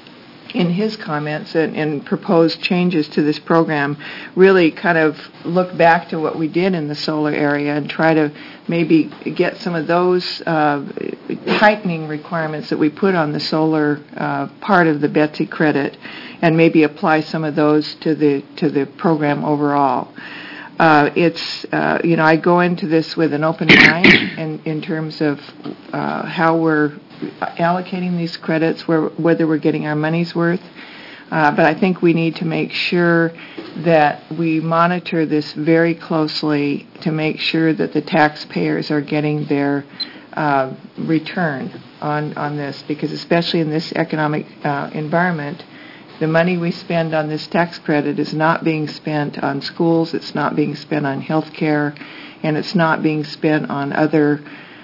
in his comments and, and proposed changes to this program really kind of look back to what we did in the solar area and try to maybe get some of those uh, tightening requirements that we put on the solar uh, part of the Betsy credit, and maybe apply some of those to the to the program overall. Uh, it's, uh, you know, I go into this with an open mind in, in terms of uh, how we're allocating these credits, where, whether we're getting our money's worth. Uh, but I think we need to make sure that we monitor this very closely to make sure that the taxpayers are getting their uh, return on, on this, because especially in this economic uh, environment, the money we spend on this tax credit is not being spent on schools, it's not being spent on health care, and it's not being spent on other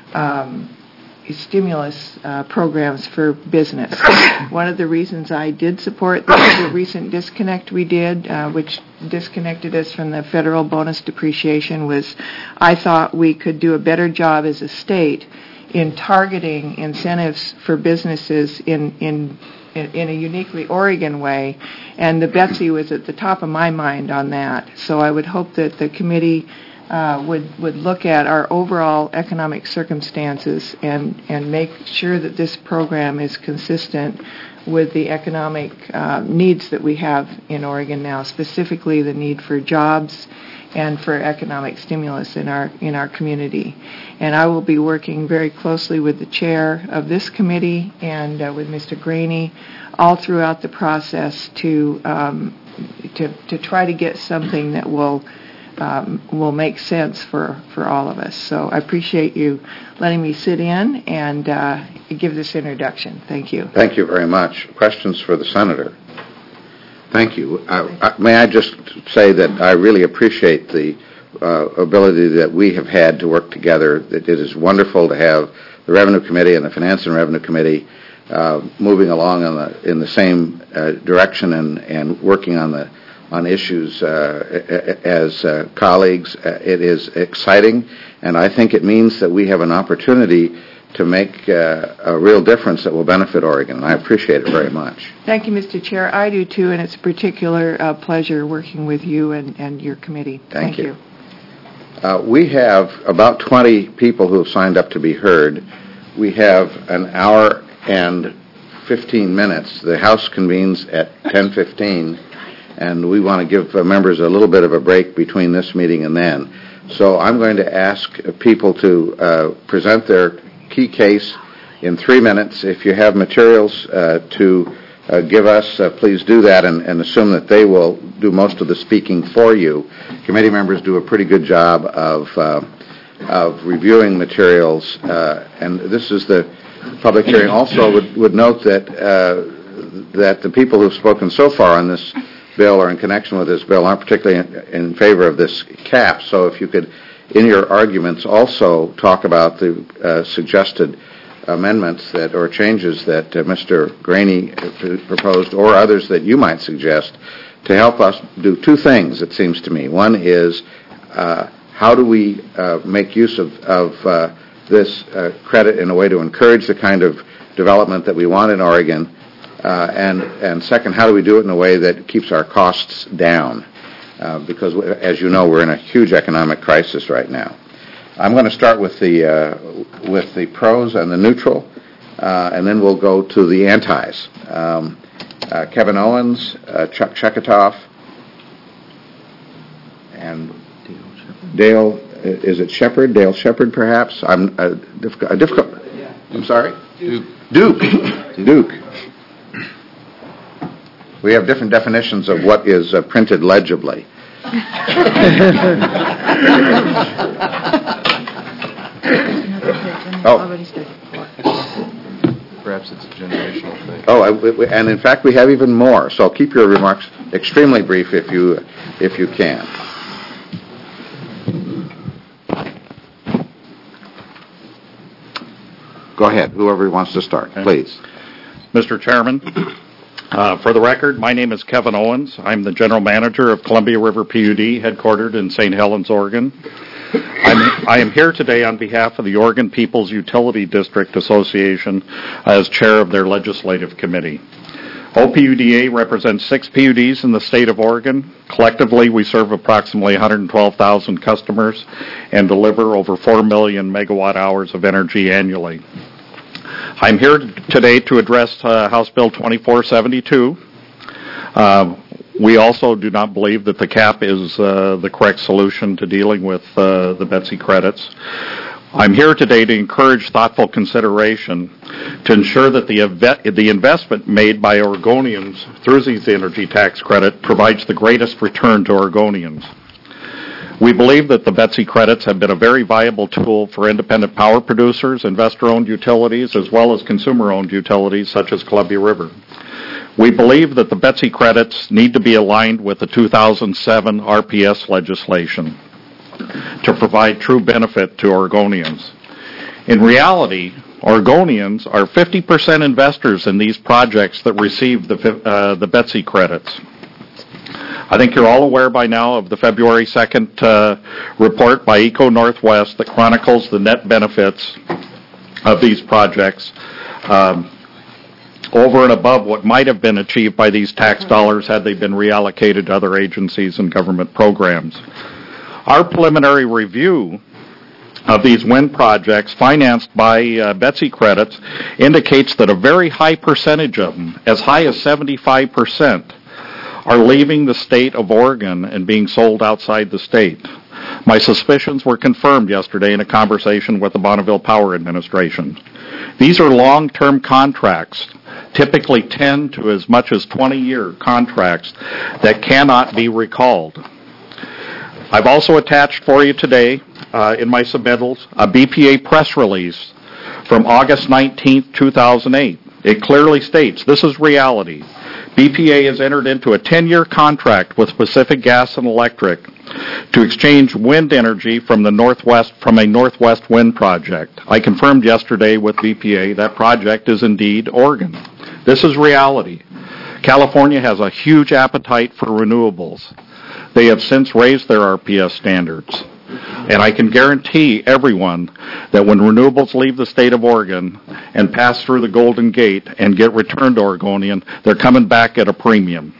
um, stimulus uh, programs for business. One of the reasons I did support the, the recent disconnect we did, uh, which disconnected us from the federal bonus depreciation, was I thought we could do a better job as a state in targeting incentives for businesses in in In, in a uniquely Oregon way, and the Betsy was at the top of my mind on that. So I would hope that the committee uh, would would look at our overall economic circumstances and and make sure that this program is consistent with the economic uh, needs that we have in Oregon now, specifically the need for jobs and for economic stimulus in our in our community. And I will be working very closely with the chair of this committee and uh, with Mister Graney all throughout the process to um, to to try to get something that will um, will make sense for, for all of us. So I appreciate you letting me sit in and uh, give this introduction. Thank you. Thank you very much. Questions for the senator? Thank you. I, I, may I just say that I really appreciate the uh, ability that we have had to work together. It, it is wonderful to have the Revenue Committee and the Finance and Revenue Committee uh, moving along on the, in the same uh, direction and, and working on the on issues uh, as uh, colleagues. Uh, it is exciting, and I think it means that we have an opportunity to make uh, a real difference that will benefit Oregon, and I appreciate it very much. Thank you, Mister Chair. I do, too, and it's a particular uh, pleasure working with you and, and your committee. Thank, Thank you. you. Uh, we have about twenty people who have signed up to be heard. We have an hour and fifteen minutes. The House convenes at ten fifteen, and we want to give uh, members a little bit of a break between this meeting and then. So I'm going to ask people to uh, present their key case in three minutes. If you have materials uh, to uh, give us, uh, please do that, and, and assume that they will do most of the speaking for you. Committee members do a pretty good job of uh, of reviewing materials, uh, and this is the public hearing. Also, would, would note that uh, that the people who've spoken so far on this bill or in connection with this bill aren't particularly in, in favor of this cap. So if you could, in your arguments, also talk about the uh, suggested amendments that or changes that uh, Mister Graney proposed, or others that you might suggest, to help us do two things, it seems to me. One is uh, how do we uh, make use of, of uh, this uh, credit in a way to encourage the kind of development that we want in Oregon, Uh, and, and second, how do we do it in a way that keeps our costs down? Uh, because, as you know, we're in a huge economic crisis right now. I'm going to start with the, uh, with the pros and the neutral, uh, and then we'll go to the antis. Um, uh, Kevin Owens, uh, Chuck Chekatoff, and Dale, is it Shepard? Dale Shepard, perhaps? I'm uh, difficult. Uh, difficult. I'm sorry. Duke. Duke. Duke. We have different definitions of what is uh, printed legibly. Oh. Perhaps it's a generational thing. Oh, I, we, and in fact, we have even more. So keep your remarks extremely brief if you if you can. Go ahead, whoever wants to start, please. Mister Chairman, uh, for the record, my name is Kevin Owens. I'm the general manager of Columbia River P U D, headquartered in Saint Helens, Oregon. I'm, I am here today on behalf of the Oregon People's Utility District Association as chair of their legislative committee. O P U D A represents six P U Ds in the state of Oregon. Collectively, we serve approximately one hundred twelve thousand customers and deliver over four million megawatt hours of energy annually. I'm here today to address uh, House Bill twenty-four seventy-two. Uh, we also do not believe that the cap is uh, the correct solution to dealing with uh, the Betsy credits. I'm here today to encourage thoughtful consideration to ensure that the, ev- the investment made by Oregonians through the energy tax credit provides the greatest return to Oregonians. We believe that the Betsy credits have been a very viable tool for independent power producers, investor-owned utilities, as well as consumer-owned utilities such as Columbia River. We believe that the Betsy credits need to be aligned with the two thousand seven R P S legislation to provide true benefit to Oregonians. In reality, Oregonians are fifty percent investors in these projects that receive the, uh, the Betsy credits. I think you're all aware by now of the February second uh, report by Eco Northwest that chronicles the net benefits of these projects um, over and above what might have been achieved by these tax dollars had they been reallocated to other agencies and government programs. Our preliminary review of these wind projects financed by uh, Betsy credits indicates that a very high percentage of them, as high as seventy-five percent, are leaving the state of Oregon and being sold outside the state. My suspicions were confirmed yesterday in a conversation with the Bonneville Power Administration. These are long-term contracts, typically ten to as much as twenty-year contracts that cannot be recalled. I've also attached for you today, uh, in my submittals, a B P A press release from August nineteenth, two thousand eight. It clearly states, this is reality. B P A has entered into a ten-year contract with Pacific Gas and Electric to exchange wind energy from the Northwest from a Northwest wind project. I confirmed yesterday with B P A that project is indeed Oregon. This is reality. California has a huge appetite for renewables. They have since raised their R P S standards. And I can guarantee everyone that when renewables leave the state of Oregon and pass through the Golden Gate and get returned to Oregonian, they're coming back at a premium.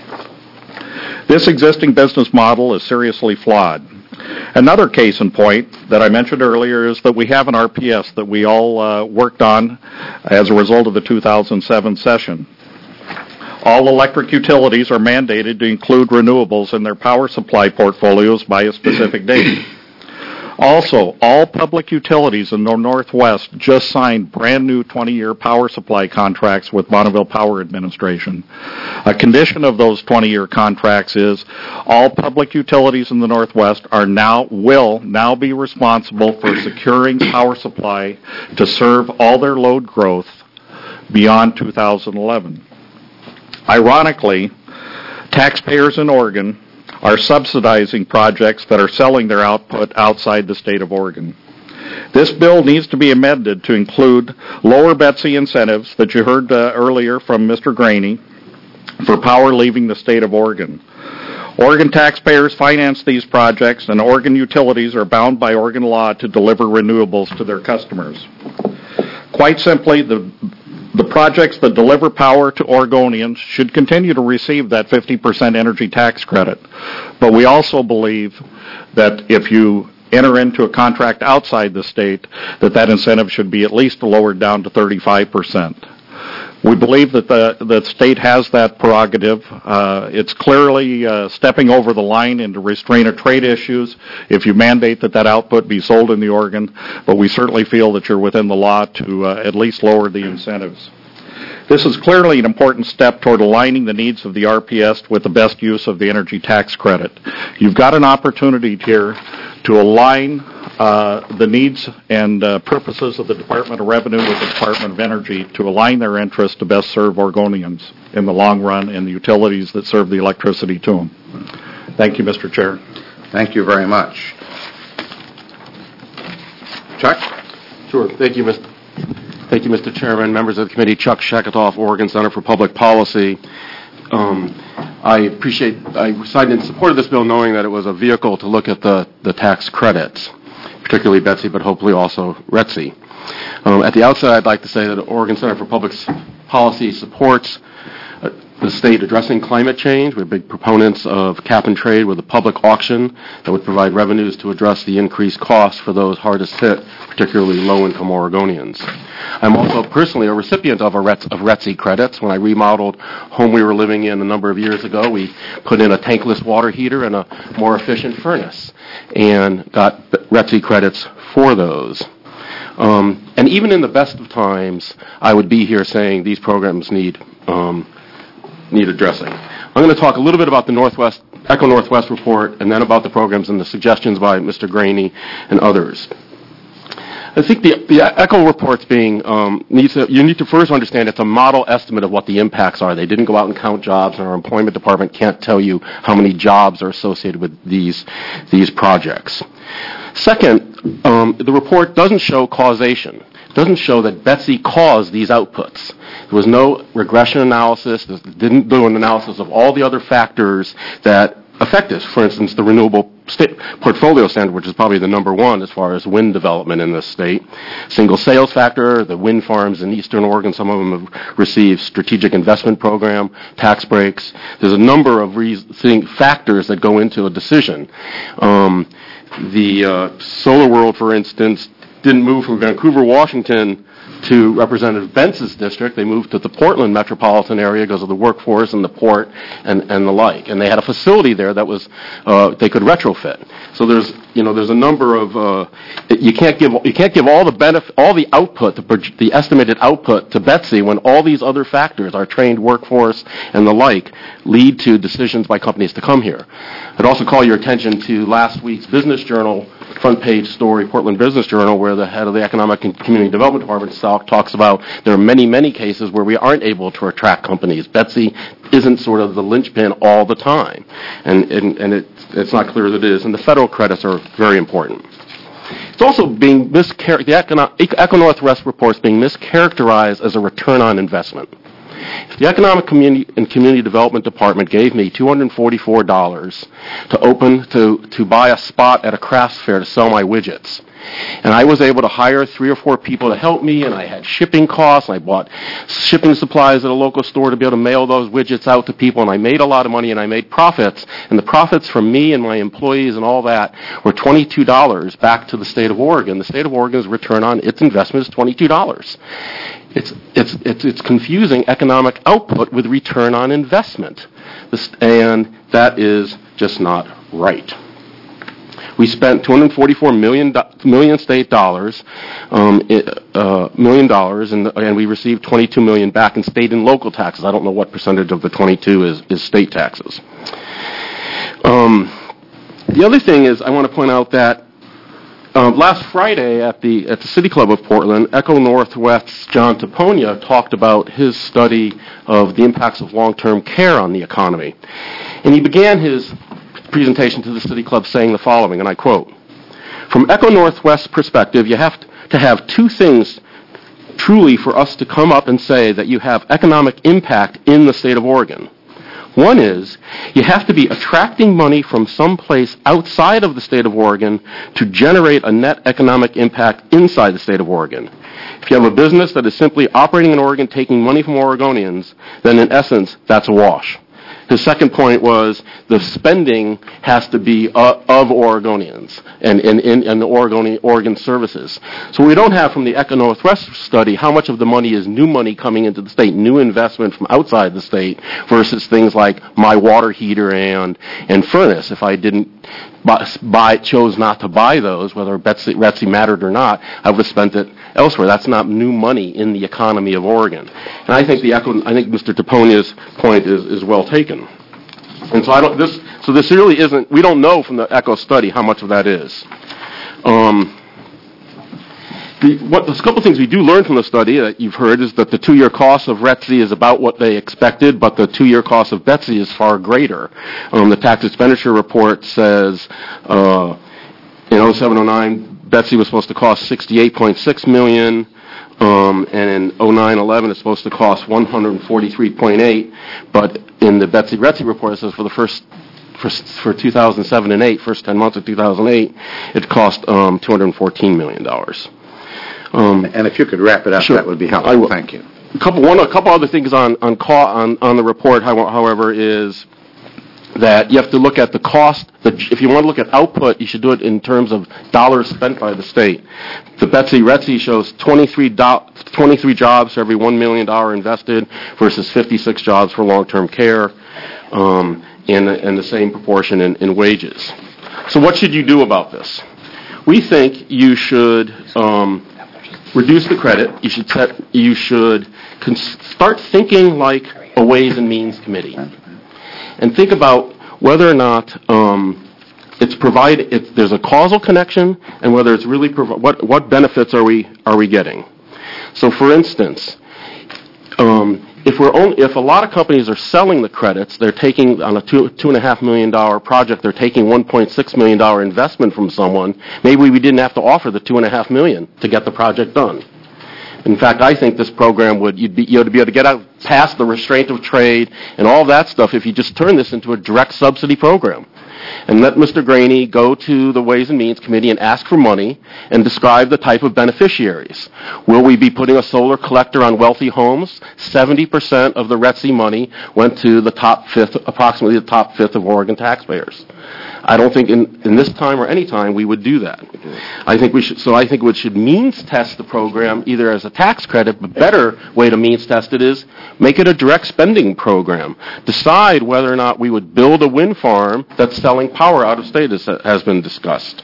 This existing business model is seriously flawed. Another case in point that I mentioned earlier is that we have an R P S that we all uh, worked on as a result of the two thousand seven session. All electric utilities are mandated to include renewables in their power supply portfolios by a specific date. Also, all public utilities in the Northwest just signed brand new twenty-year power supply contracts with Bonneville Power Administration. A condition of those twenty-year contracts is all public utilities in the Northwest are now, will now be responsible for securing power supply to serve all their load growth beyond two thousand eleven. Ironically, taxpayers in Oregon are subsidizing projects that are selling their output outside the state of Oregon. This bill needs to be amended to include lower Betsy incentives that you heard uh, earlier from Mister Graney for power leaving the state of Oregon. Oregon taxpayers finance these projects, and Oregon utilities are bound by Oregon law to deliver renewables to their customers. Quite simply, the the projects that deliver power to Oregonians should continue to receive that fifty percent energy tax credit. But we also believe that if you enter into a contract outside the state, that that incentive should be at least lowered down to thirty-five percent. We believe that the, the state has that prerogative. Uh, it's clearly uh, stepping over the line into restraint of trade issues if you mandate that that output be sold in the Oregon, but we certainly feel that you're within the law to uh, at least lower the incentives. This is clearly an important step toward aligning the needs of the R P S with the best use of the energy tax credit. You've got an opportunity here to align uh, the needs and uh, purposes of the Department of Revenue with the Department of Energy to align their interests to best serve Oregonians in the long run and the utilities that serve the electricity to them. Thank you, Mister Chair. Thank you very much. Chuck? Sure. Thank you, Mister Thank you, Mister Chairman, members of the committee. Chuck Sheketoff, Oregon Center for Public Policy. Um, I appreciate, I signed in support of this bill knowing that it was a vehicle to look at the, the tax credits, particularly Betsy, but hopefully also R E T C. Um, at the outset, I'd like to say that Oregon Center for Public Policy supports uh, the state addressing climate change. We're big proponents of cap and trade with a public auction that would provide revenues to address the increased costs for those hardest hit, particularly low-income Oregonians. I'm also personally a recipient of, a R E T, of R E T C credits. When I remodeled home we were living in a number of years ago, we put in a tankless water heater and a more efficient furnace and got R E T C credits for those. Um, and even in the best of times, I would be here saying these programs need um, need addressing. I'm going to talk a little bit about the Northwest Echo Northwest report and then about the programs and the suggestions by Mister Graney and others. I think the, the Echo report's being, um, needs to, you need to first understand it's a model estimate of what the impacts are. They didn't go out and count jobs, and our employment department can't tell you how many jobs are associated with these, these projects. Second, um, the report doesn't show causation. It doesn't show that Betsy caused these outputs. There was no regression analysis. It didn't do an analysis of all the other factors that affect this. For instance, the renewable state portfolio standard, which is probably the number one as far as wind development in this state. Single sales factor, the wind farms in eastern Oregon, some of them have received strategic investment program, tax breaks. There's a number of re- factors that go into a decision. Um, the uh, Solar World, for instance, didn't move from Vancouver, Washington to Representative Bentz's district. They moved to the Portland metropolitan area because of the workforce and the port and, and the like. And they had a facility there that was uh, they could retrofit. So there's you know there's a number of uh, you can't give you can't give all the benefit all the output the, the estimated output to Betsy when all these other factors, our trained workforce and the like, lead to decisions by companies to come here. I'd also call your attention to last week's Business Journal front page story, Portland Business Journal, where the head of the Economic and Community Development Department talks about there are many, many cases where we aren't able to attract companies. Betsy isn't sort of the linchpin all the time, and and, and it, it's not clear that it is, and the federal credits are very important. It's also being mischar- the Econo- Echo Northwest report is being mischaracterized as a return on investment. If the Economic Community and Community Development Department gave me two hundred forty-four dollars to open to, to buy a spot at a crafts fair to sell my widgets, and I was able to hire three or four people to help me, and I had shipping costs, and I bought shipping supplies at a local store to be able to mail those widgets out to people, and I made a lot of money, and I made profits, and the profits from me and my employees and all that were twenty-two dollars back to the state of Oregon. The state of Oregon's return on its investment is twenty-two dollars. It's, it's, it's, it's confusing economic output with return on investment, this, and that is just not right. We spent two hundred forty-four million, million state dollars, um, uh, million dollars, and, and we received twenty-two million back in state and local taxes. I don't know what percentage of the twenty-two is, is state taxes. Um, the other thing is, I want to point out that Um, last Friday at the at the City Club of Portland, Echo Northwest's John Taponia talked about his study of the impacts of long-term care on the economy. And he began his presentation to the City Club saying the following, and I quote, "From Echo Northwest's perspective, you have to have two things truly for us to come up and say that you have economic impact in the state of Oregon. One is you have to be attracting money from someplace outside of the state of Oregon to generate a net economic impact inside the state of Oregon. If you have a business that is simply operating in Oregon, taking money from Oregonians, then in essence, that's a wash. His second point was the spending has to be uh, of Oregonians and in and, and, and the Oregon, Oregon services. So we don't have from the Echo Northwest study how much of the money is new money coming into the state, new investment from outside the state versus things like my water heater and, and furnace. If I didn't buy, buy, chose not to buy those, whether Betsy, Betsy mattered or not, I would have spent it elsewhere. That's not new money in the economy of Oregon. And I think the Echo, I think Mister Toponia's point is, is well taken. And so I don't, this, so this really isn't, we don't know from the Echo study how much of that is. Um, the, what, there's a couple of things we do learn from the study that you've heard is that the two-year cost of R E T S I is about what they expected, but the two-year cost of Betsy is far greater. Um, the tax expenditure report says uh, in oh seven oh nine, Betsy was supposed to cost sixty-eight point six million dollars. Um, and in oh nine eleven, it's supposed to cost one hundred forty-three point eight, but in the Betsy R E T S I report, it says for the first, for, for two thousand seven and eight, first ten months of two thousand eight, it cost um, two hundred fourteen million dollars. Um, and if you could wrap it up, sure, that would be helpful. I will. Thank you. A couple, one, a couple other things on on, co- on on the report, however, is that you have to look at the cost. The, if you want to look at output, you should do it in terms of dollars spent by the state. The Betsy R E T S I shows twenty-three, do, twenty-three jobs for every one million dollars invested versus fifty-six jobs for long-term care, um, and, and the same proportion in, in wages. So what should you do about this? We think you should um, reduce the credit. You should, set, you should cons- start thinking like a Ways and Means Committee. And think about whether or not um, it's provided. If there's a causal connection, and whether it's really provi- what what benefits are we are we getting? So, for instance, um, if we're only, if a lot of companies are selling the credits, they're taking on a two two and a half million dollar project, they're taking one point six million dollar investment from someone. Maybe we didn't have to offer the two and a half million to get the project done. In fact, I think this program would, you'd be, you know, to be able to get out past the restraint of trade and all that stuff if you just turn this into a direct subsidy program. And let Mister Graney go to the Ways and Means Committee and ask for money and describe the type of beneficiaries. Will we be putting a solar collector on wealthy homes? seventy percent of the R E T S I money went to the top fifth, approximately the top fifth of Oregon taxpayers. I don't think in, in this time or any time we would do that. I think we should, so I think we should means test the program either as a tax credit, but better way to means test it is make it a direct spending program. Decide whether or not we would build a wind farm that's selling power out of state, as has been discussed.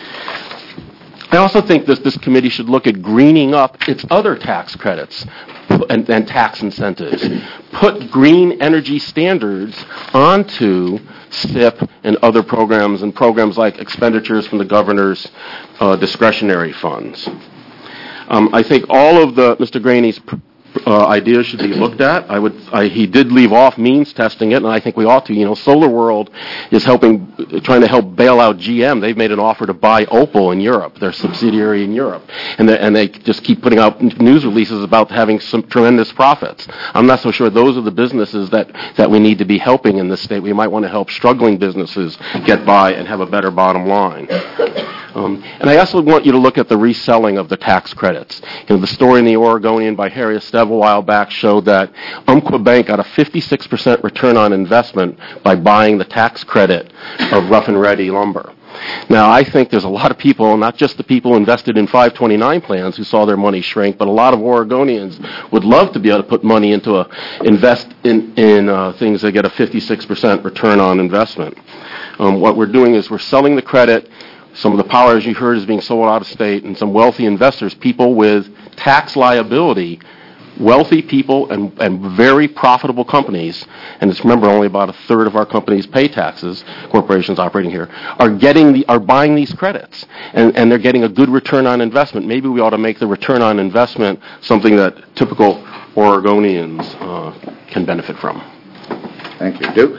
I also think that this committee should look at greening up its other tax credits and, and tax incentives. Put green energy standards onto S I P and other programs, and programs like expenditures from the governor's uh, discretionary funds. Um, I think all of the Mister Graney's uh, ideas should be looked at. I would. I, he did leave off means testing it, and I think we ought to. You know, Solar World is helping, trying to help bail out G M. They've made an offer to buy Opal in Europe, their subsidiary in Europe, and they, and they just keep putting out news releases about having some tremendous profits. I'm not so sure those are the businesses that, that we need to be helping in this state. We might want to help struggling businesses get by and have a better bottom line. Um, and I also want you to look at the reselling of the tax credits. You know, the story in the Oregonian by Harry Esteve a while back showed that Umpqua Bank got a fifty-six percent return on investment by buying the tax credit of Rough and Ready lumber. Now, I think there's a lot of people, not just the people invested in five twenty-nine plans who saw their money shrink, but a lot of Oregonians would love to be able to put money into a, invest in, in uh, things that get a fifty-six percent return on investment. Um, what we're doing is we're selling the credit. Some of the power, as you heard, is being sold out of state, and some wealthy investors, people with tax liability, wealthy people and, and very profitable companies, and it's, remember, only about a third of our companies pay taxes, corporations operating here, are getting the, are buying these credits, and, and they're getting a good return on investment. Maybe we ought to make the return on investment something that typical Oregonians uh, can benefit from. Thank you. Duke?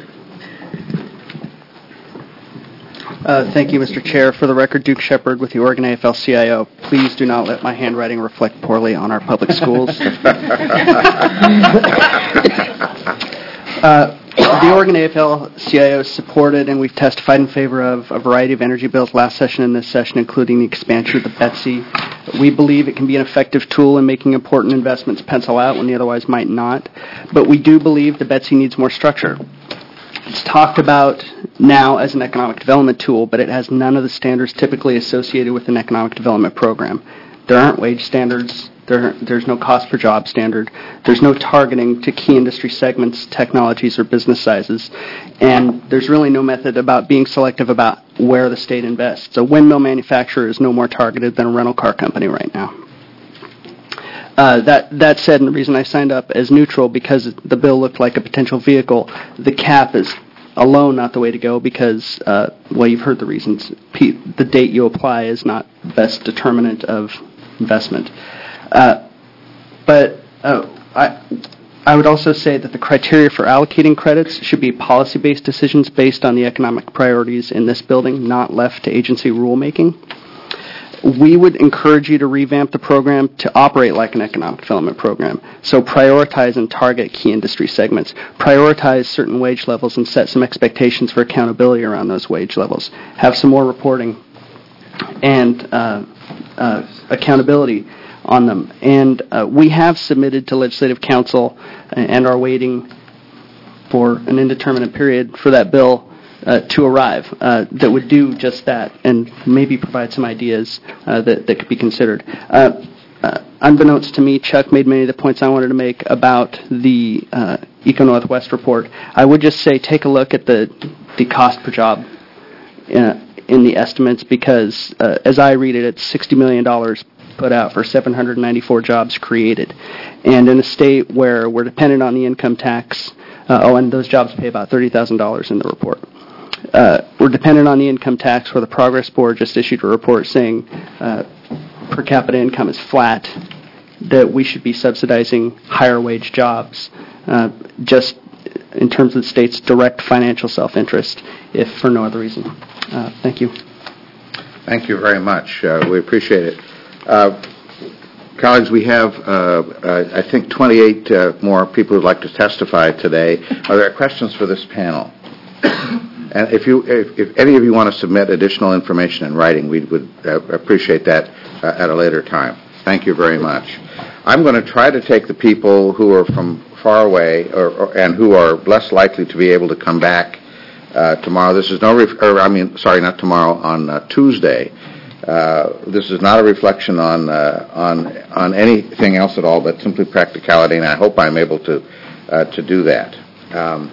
Uh, thank you, Mister Chair. For the record, Duke Shepard with the Oregon A F L C I O. Please do not let my handwriting reflect poorly on our public schools. uh, Uh, the Oregon A F L C I O supported, and we've testified in favor of, a variety of energy bills last session and this session, including the expansion of the B E T S I. We believe it can be an effective tool in making important investments pencil out when they otherwise might not. But we do believe the B E T S I needs more structure. It's talked about now as an economic development tool, but it has none of the standards typically associated with an economic development program. There aren't wage standards. There, there's no cost per job standard. There's no targeting to key industry segments, technologies, or business sizes. And there's really no method about being selective about where the state invests. A windmill manufacturer is no more targeted than a rental car company right now. Uh, that, that said, and the reason I signed up as neutral, because the bill looked like a potential vehicle, the cap is alone not the way to go because, uh, well, you've heard the reasons. P- the date you apply is not the best determinant of investment. Uh, but uh, I, I would also say that the criteria for allocating credits should be policy-based decisions based on the economic priorities in this building, not left to agency rulemaking. We would encourage you to revamp the program to operate like an economic development program. So prioritize and target key industry segments. Prioritize certain wage levels and set some expectations for accountability around those wage levels. Have some more reporting and uh, uh, accountability on them. And uh, we have submitted to Legislative Council and are waiting for an indeterminate period for that bill uh, to arrive uh, that would do just that and maybe provide some ideas uh, that, that could be considered. Uh, uh, unbeknownst to me, Chuck made many of the points I wanted to make about the uh, Eco Northwest report. I would just say take a look at the, the cost per job uh, in the estimates because, uh, as I read it, it's sixty million dollars put out for seven hundred ninety-four jobs created. And in a state where we're dependent on the income tax, uh, oh, and those jobs pay about thirty thousand dollars in the report. Uh, we're dependent on the income tax where the Progress Board just issued a report saying uh, per capita income is flat, that we should be subsidizing higher wage jobs uh, just in terms of the state's direct financial self-interest, if for no other reason. Uh, thank you. Thank you very much. Uh, we appreciate it. Uh, colleagues, we have, uh, uh, I think, twenty-eight uh, more people who'd like to testify today. Are there questions for this panel? And if you, if, if any of you want to submit additional information in writing, we would uh, appreciate that uh, at a later time. Thank you very much. I'm going to try to take the people who are from far away or, or, and who are less likely to be able to come back uh, tomorrow. This is no, ref- or, I mean, sorry, not tomorrow, on uh, Tuesday. Uh, this is not a reflection on uh, on on anything else at all, but simply practicality, and I hope I'm able to uh, to do that. Um,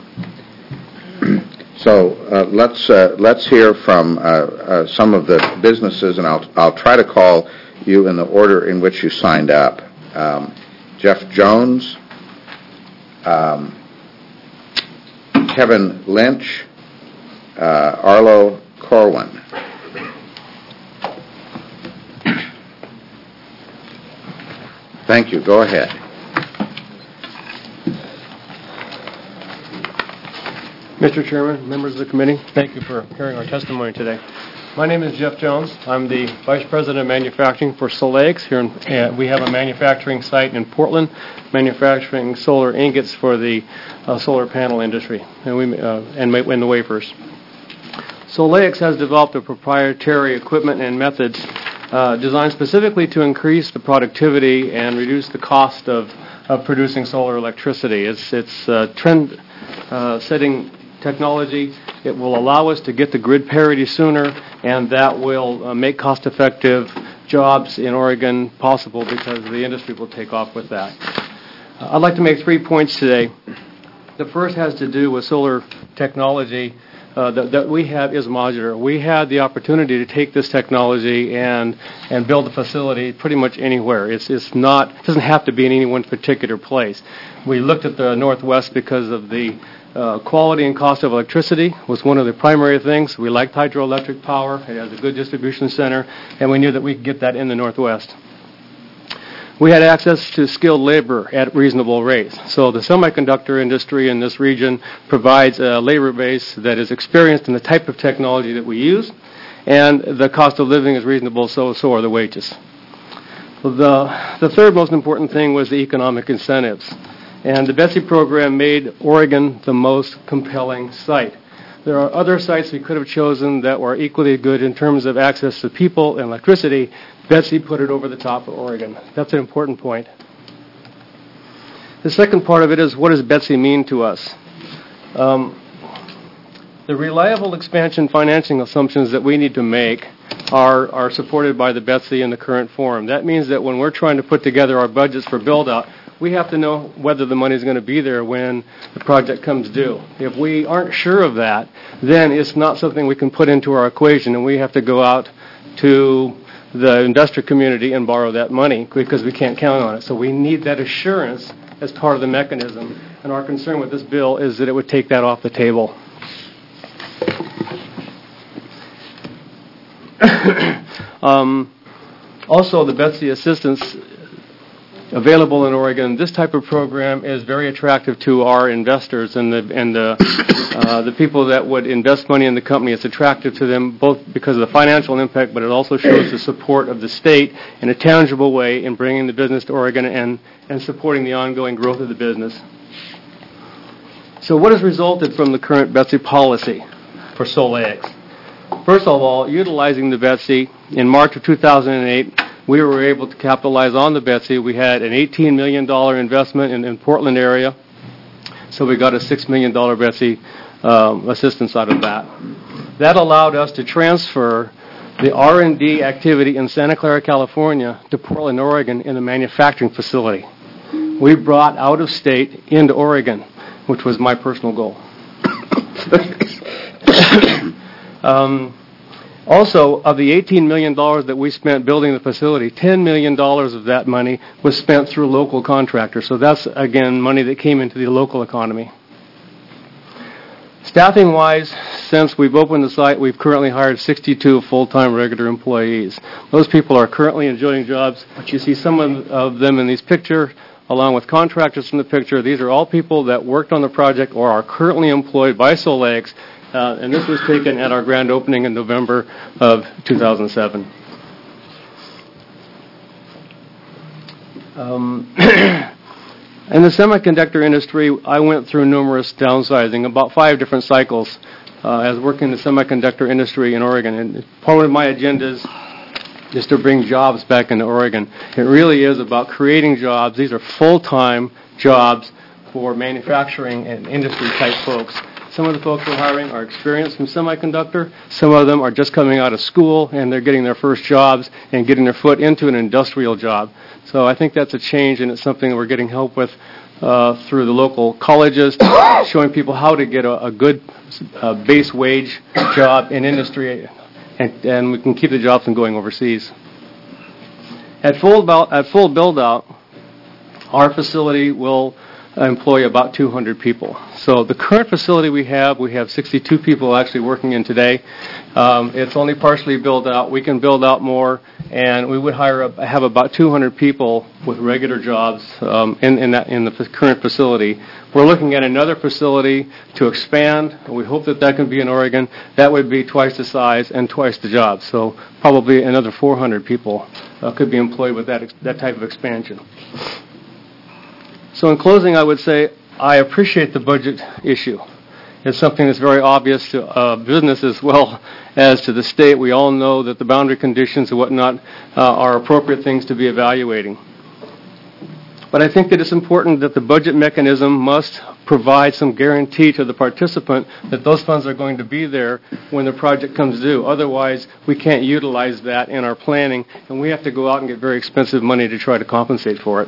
so uh, let's uh, let's hear from uh, uh, some of the businesses, and I'll I'll try to call you in the order in which you signed up. Um, Jeff Jones, um, Kevin Lynch, uh, Arlo Corwin. Thank you. Go ahead. Mister Chairman, members of the committee, thank you for hearing our testimony today. My name is Jeff Jones. I'm the Vice President of Manufacturing for Solex here. In, uh, we have a manufacturing site in Portland, manufacturing solar ingots for the uh, solar panel industry and, we, uh, and, and the wafers. Solex has developed a proprietary equipment and methods Uh, designed specifically to increase the productivity and reduce the cost of, of producing solar electricity. It's, it's uh, trend-setting uh, technology. It will allow us to get to grid parity sooner, and that will uh, make cost-effective jobs in Oregon possible because the industry will take off with that. Uh, I'd like to make three points today. The first has to do with solar technology. Uh, that, that we have is modular. We had the opportunity to take this technology and and build a facility pretty much anywhere. It's it's not it doesn't have to be in any one particular place. We looked at the Northwest because of the uh, quality and cost of electricity was one of the primary things. We liked hydroelectric power. It has a good distribution center, and we knew that we could get that in the Northwest. We had access to skilled labor at reasonable rates. So the semiconductor industry in this region provides a labor base that is experienced in the type of technology that we use, and the cost of living is reasonable, so so are the wages. The, the third most important thing was the economic incentives. And the Betsy program made Oregon the most compelling site. There are other sites we could have chosen that were equally good in terms of access to people and electricity. Betsy put it over the top of Oregon. That's an important point. The second part of it is, what does Betsy mean to us? Um, the reliable expansion financing assumptions that we need to make are, are supported by the Betsy in the current form. That means that when we're trying to put together our budgets for build-out, we have to know whether the money is going to be there when the project comes due. If we aren't sure of that, then it's not something we can put into our equation, and we have to go out to the investor community and borrow that money because we can't count on it. So we need that assurance as part of the mechanism, and our concern with this bill is that it would take that off the table. um, also, the Betsy assistance available in Oregon, this type of program is very attractive to our investors and the and the uh, the people that would invest money in the company. It's attractive to them both because of the financial impact, but it also shows the support of the state in a tangible way in bringing the business to Oregon and, and supporting the ongoing growth of the business. So what has resulted from the current Betsy policy for Sol A X? First of all, utilizing the Betsy, in March of two thousand eight, we were able to capitalize on the Betsy. We had an eighteen million dollars investment in the Portland area, so we got a six million dollars Betsy um, assistance out of that. That allowed us to transfer the R and D activity in Santa Clara, California to Portland, Oregon in a manufacturing facility. We brought out of state into Oregon, which was my personal goal. um, Also, of the eighteen million dollars that we spent building the facility, ten million dollars of that money was spent through local contractors. So that's, again, money that came into the local economy. Staffing-wise, since we've opened the site, we've currently hired sixty-two full-time regular employees. Those people are currently enjoying jobs. You see some of them in these pictures, along with contractors in the picture. These are all people that worked on the project or are currently employed by Sol A X. Uh, and this was taken at our grand opening in November of two thousand seven. Um, in the semiconductor industry, I went through numerous downsizing, about five different cycles, uh, as working in the semiconductor industry in Oregon. And part of my agenda is, is to bring jobs back into Oregon. It really is about creating jobs. These are full-time jobs for manufacturing and industry-type folks. Some of the folks we're hiring are experienced in semiconductor. Some of them are just coming out of school, and they're getting their first jobs and getting their foot into an industrial job. So I think that's a change, and it's something that we're getting help with uh, through the local colleges, showing people how to get a, a good uh, base wage job in industry, and, and we can keep the jobs from going overseas. At full, about, at full build-out, our facility will employ about two hundred people. So the current facility we have, we have sixty-two people actually working in today. Um, it's only partially built out. We can build out more, and we would hire a, have about two hundred people with regular jobs um, in, in, that, in the f- current facility. We're looking at another facility to expand, and we hope that that can be in Oregon. That would be twice the size and twice the jobs. So probably another four hundred people uh, could be employed with that ex- that type of expansion. So in closing, I would say I appreciate the budget issue. It's something that's very obvious to uh, business as well as to the state. We all know that the boundary conditions and whatnot uh, are appropriate things to be evaluating. But I think that it's important that the budget mechanism must provide some guarantee to the participant that those funds are going to be there when the project comes due. Otherwise, we can't utilize that in our planning, and we have to go out and get very expensive money to try to compensate for it.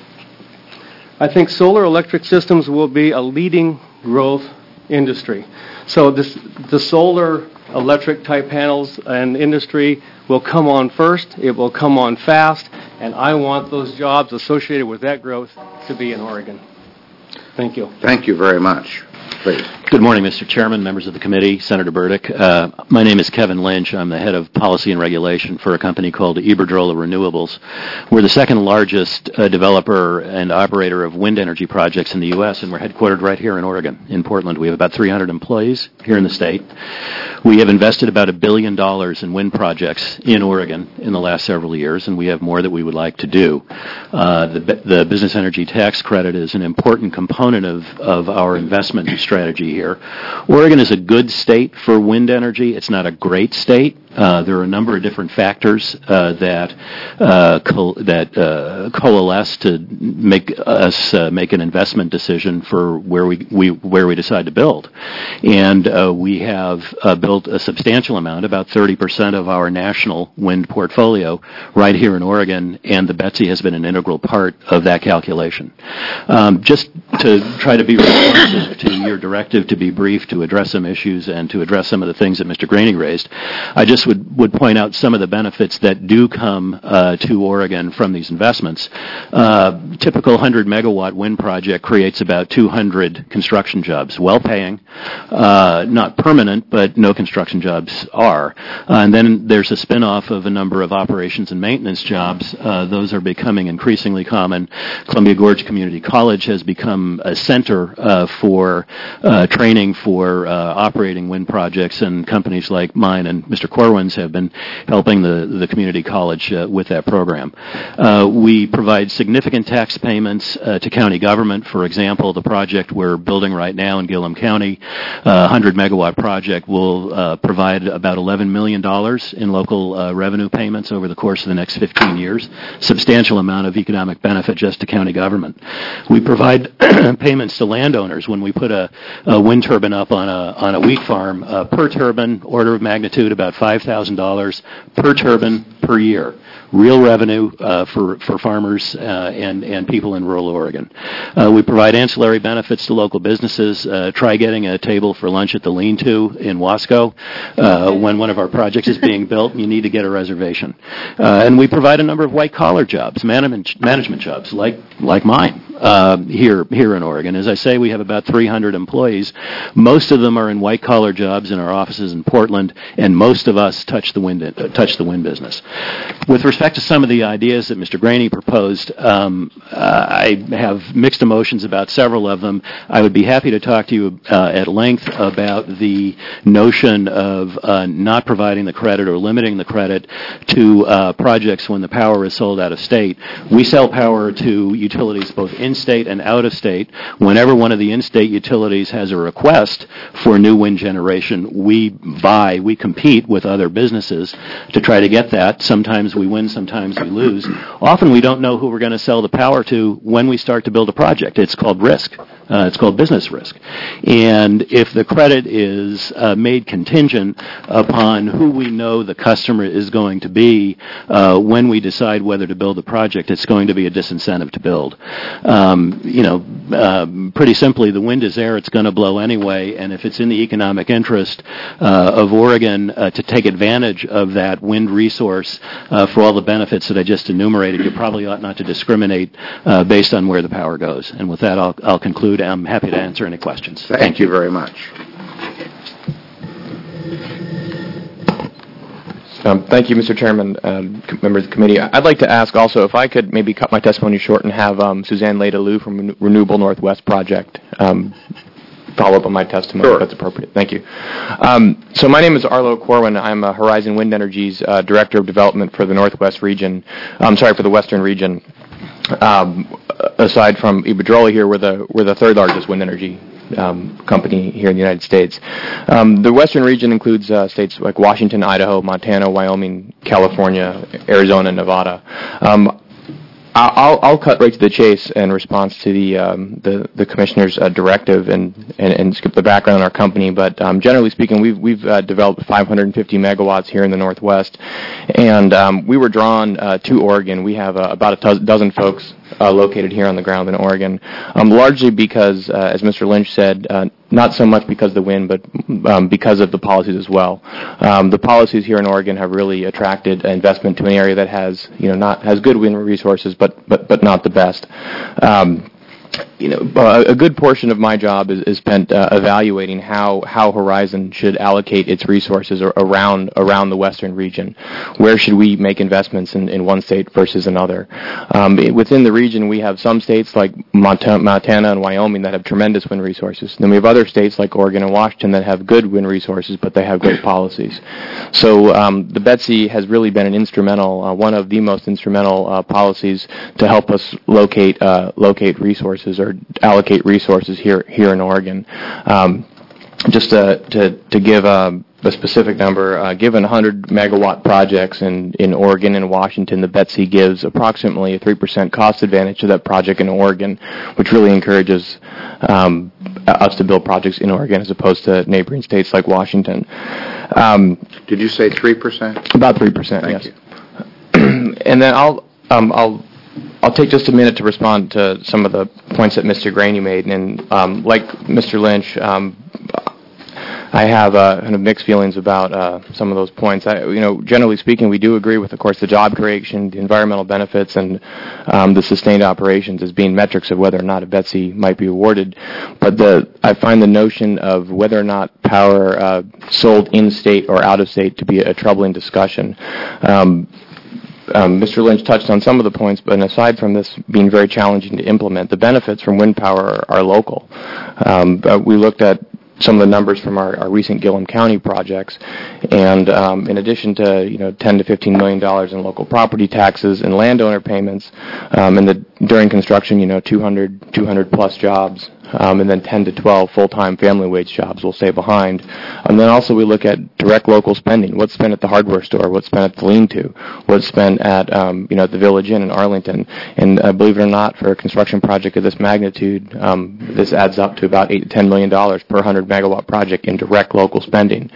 I think solar electric systems will be a leading growth industry. So this, the solar electric type panels and industry will come on first. It will come on fast, and I want those jobs associated with that growth to be in Oregon. Thank you. Thank you very much. Please. Good morning, Mister Chairman, members of the committee, Senator Burdick. Uh, my name is Kevin Lynch. I'm the head of policy and regulation for a company called Iberdrola Renewables. We're the second largest uh, developer and operator of wind energy projects in the U S, and we're headquartered right here in Oregon, in Portland. We have about three hundred employees here in the state. We have invested about a billion dollars in wind projects in Oregon in the last several years, and we have more that we would like to do. Uh, the, the business energy tax credit is an important component of, of our investment strategy here. Oregon is a good state for wind energy. It's not a great state. Uh, there are a number of different factors uh, that uh, co- that uh, coalesce to make us uh, make an investment decision for where we, we where we decide to build. And uh, we have uh, built a substantial amount, about thirty percent of our national wind portfolio, right here in Oregon, and the Betsy has been an integral part of that calculation. Um, just to try to be responsive to your directive to be brief, to address some issues, and to address some of the things that Mister Graney raised, I just would, would point out some of the benefits that do come uh, to Oregon from these investments. Uh, typical one hundred megawatt wind project creates about two hundred construction jobs, well-paying, uh, not permanent, but no construction jobs are. Uh, and then there's a spin-off of a number of operations and maintenance jobs. Uh, those are becoming increasingly common. Columbia Gorge Community College has become a center uh, for uh, training for uh, operating wind projects, and companies like mine and Mister Corwin's have been helping the, the community college uh, with that program. Uh, we provide significant tax payments uh, to county government. For example, the project we're building right now in Gillum County, a uh, one hundred megawatt project, will uh, provide about eleven million dollars in local uh, revenue payments over the course of the next fifteen years. Substantial amount of economic benefit just to county government. We provide payments to landowners when we put a, a wind turbine up on a on a wheat farm. Uh, per turbine, order of magnitude about five thousand dollars per turbine per year. Real revenue uh, for for farmers uh, and and people in rural Oregon. Uh, we provide ancillary benefits to local businesses. Uh, try getting a table for lunch at the Lean-To in Wasco. Uh, when one of our projects is being built, you need to get a reservation. Uh, and we provide a number of white-collar jobs, management management jobs like like mine uh, here here in Oregon. As I say, we have about three hundred employees. Most of them are in white-collar jobs in our offices in Portland, and most of us touch the wind uh, touch the wind business. With respect to some of the ideas that Mister Graney proposed, um, uh, I have mixed emotions about several of them. I would be happy to talk to you uh, at length about the notion of uh, not providing the credit or limiting the credit to uh, projects when the power is sold out of state. We sell power to utilities both in-state and out-of-state. Whenever one of the in-state utilities has a request for new wind generation, we buy, we compete with other businesses to try to get that. Sometimes we win, sometimes we lose. Often we don't know who we're going to sell the power to when we start to build a project. It's called risk. Uh, it's called business risk. And if the credit is uh, made contingent upon who we know the customer is going to be uh, when we decide whether to build the project, it's going to be a disincentive to build. Um, you know, uh, pretty simply, the wind is there, it's going to blow anyway, and if it's in the economic interest uh, of Oregon uh, to take advantage of that wind resource uh, for all the benefits that I just enumerated, you probably ought not to discriminate uh, based on where the power goes. And with that, I'll, I'll conclude. I'm happy to answer any questions. Thank, Thank you very much. Um, thank you, Mister Chairman, uh, members of the committee. I'd like to ask also if I could maybe cut my testimony short and have um, Suzanne Leda-Lou from Renewable Northwest Project um, follow up on my testimony, sure, if that's appropriate. Thank you. Um, so my name is Arlo Corwin. I'm uh, Horizon Wind Energy's uh, Director of Development for the Northwest region. I'm sorry, for the Western region. Um, aside from Iberdrola here, we're the we're the third largest wind energy um, company here in the United States. Um, the Western region includes uh, states like Washington, Idaho, Montana, Wyoming, California, Arizona, and Nevada. Um, I'll, I'll cut right to the chase in response to the um, the, the commissioner's uh, directive and, and, and skip the background on our company. But um, generally speaking, we've we've uh, developed five hundred fifty megawatts here in the Northwest, and um, we were drawn uh, to Oregon. We have uh, about a to- dozen folks uh, located here on the ground in Oregon, um, largely because, uh, as Mister Lynch said, uh, not so much because of the wind, but um, because of the policies as well. Um, the policies here in Oregon have really attracted investment to an area that has, you know, not has good wind resources, but but but not the best. Um, you know, uh, a good portion of my job is, is spent uh, evaluating how, how Horizon should allocate its resources ar- around around the western region. Where should we make investments in, in one state versus another? Um, it- within the region, we have some states like Monta- Montana and Wyoming that have tremendous wind resources. Then we have other states like Oregon and Washington that have good wind resources, but they have great policies. So um, the Betsy has really been an instrumental, uh, one of the most instrumental uh, policies to help us locate uh, locate resources or allocate resources here here in Oregon. Um, just to, to, to give a, a specific number, uh, given one hundred megawatt projects in, in Oregon and Washington, the Betsy gives approximately a three percent cost advantage to that project in Oregon, which really encourages um, us to build projects in Oregon as opposed to neighboring states like Washington. Um, Did you say three percent? About three percent, Thank yes. You. And then I'll um, I'll I'll take just a minute to respond to some of the points that Mister Graney made. And um, like Mister Lynch, um, I have uh, kind of mixed feelings about uh, some of those points. I, you know, generally speaking, we do agree with, of course, the job creation, the environmental benefits, and um, the sustained operations as being metrics of whether or not a Betsy might be awarded. But the I find the notion of whether or not power uh, sold in-state or out-of-state to be a troubling discussion. Um, Um, Mister Lynch touched on some of the points, but aside from this being very challenging to implement, the benefits from wind power are, are local. Um, but we looked at some of the numbers from our, our recent Gillum County projects, and um, in addition to you know ten to fifteen million dollars in local property taxes and landowner payments, um, and the during construction, you know two hundred, two hundred plus jobs. Um, and then ten to twelve full-time family wage jobs we'll stay behind. And then also we look at direct local spending. What's spent at the hardware store? What's spent at the lean-to? What's spent at um, you know at the Village Inn in Arlington? And uh, believe it or not, for a construction project of this magnitude, um, this adds up to about eight to ten million dollars per one hundred megawatt project in direct local spending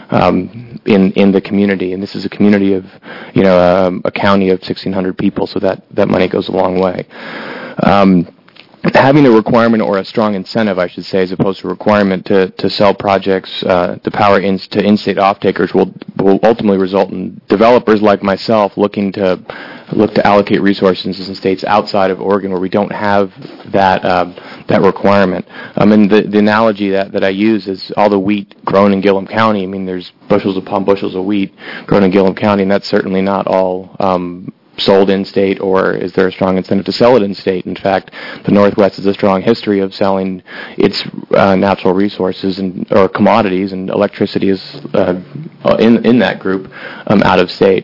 um, in in the community. And this is a community of you know um, a county of sixteen hundred people, so that that money goes a long way. Um, Having a requirement or a strong incentive, I should say, as opposed to a requirement to, to sell projects, uh, the power in, to in-state off-takers will, will ultimately result in developers like myself looking to look to allocate resources in states outside of Oregon where we don't have that uh, that requirement. Um, and the, the analogy that, that I use is all the wheat grown in Gillum County. I mean, there's bushels upon bushels of wheat grown in Gillum County, and that's certainly not all um, sold in-state, or is there a strong incentive to sell it in-state? In fact, the Northwest has a strong history of selling its uh, natural resources and or commodities, and electricity is uh, in in that group um, out of state.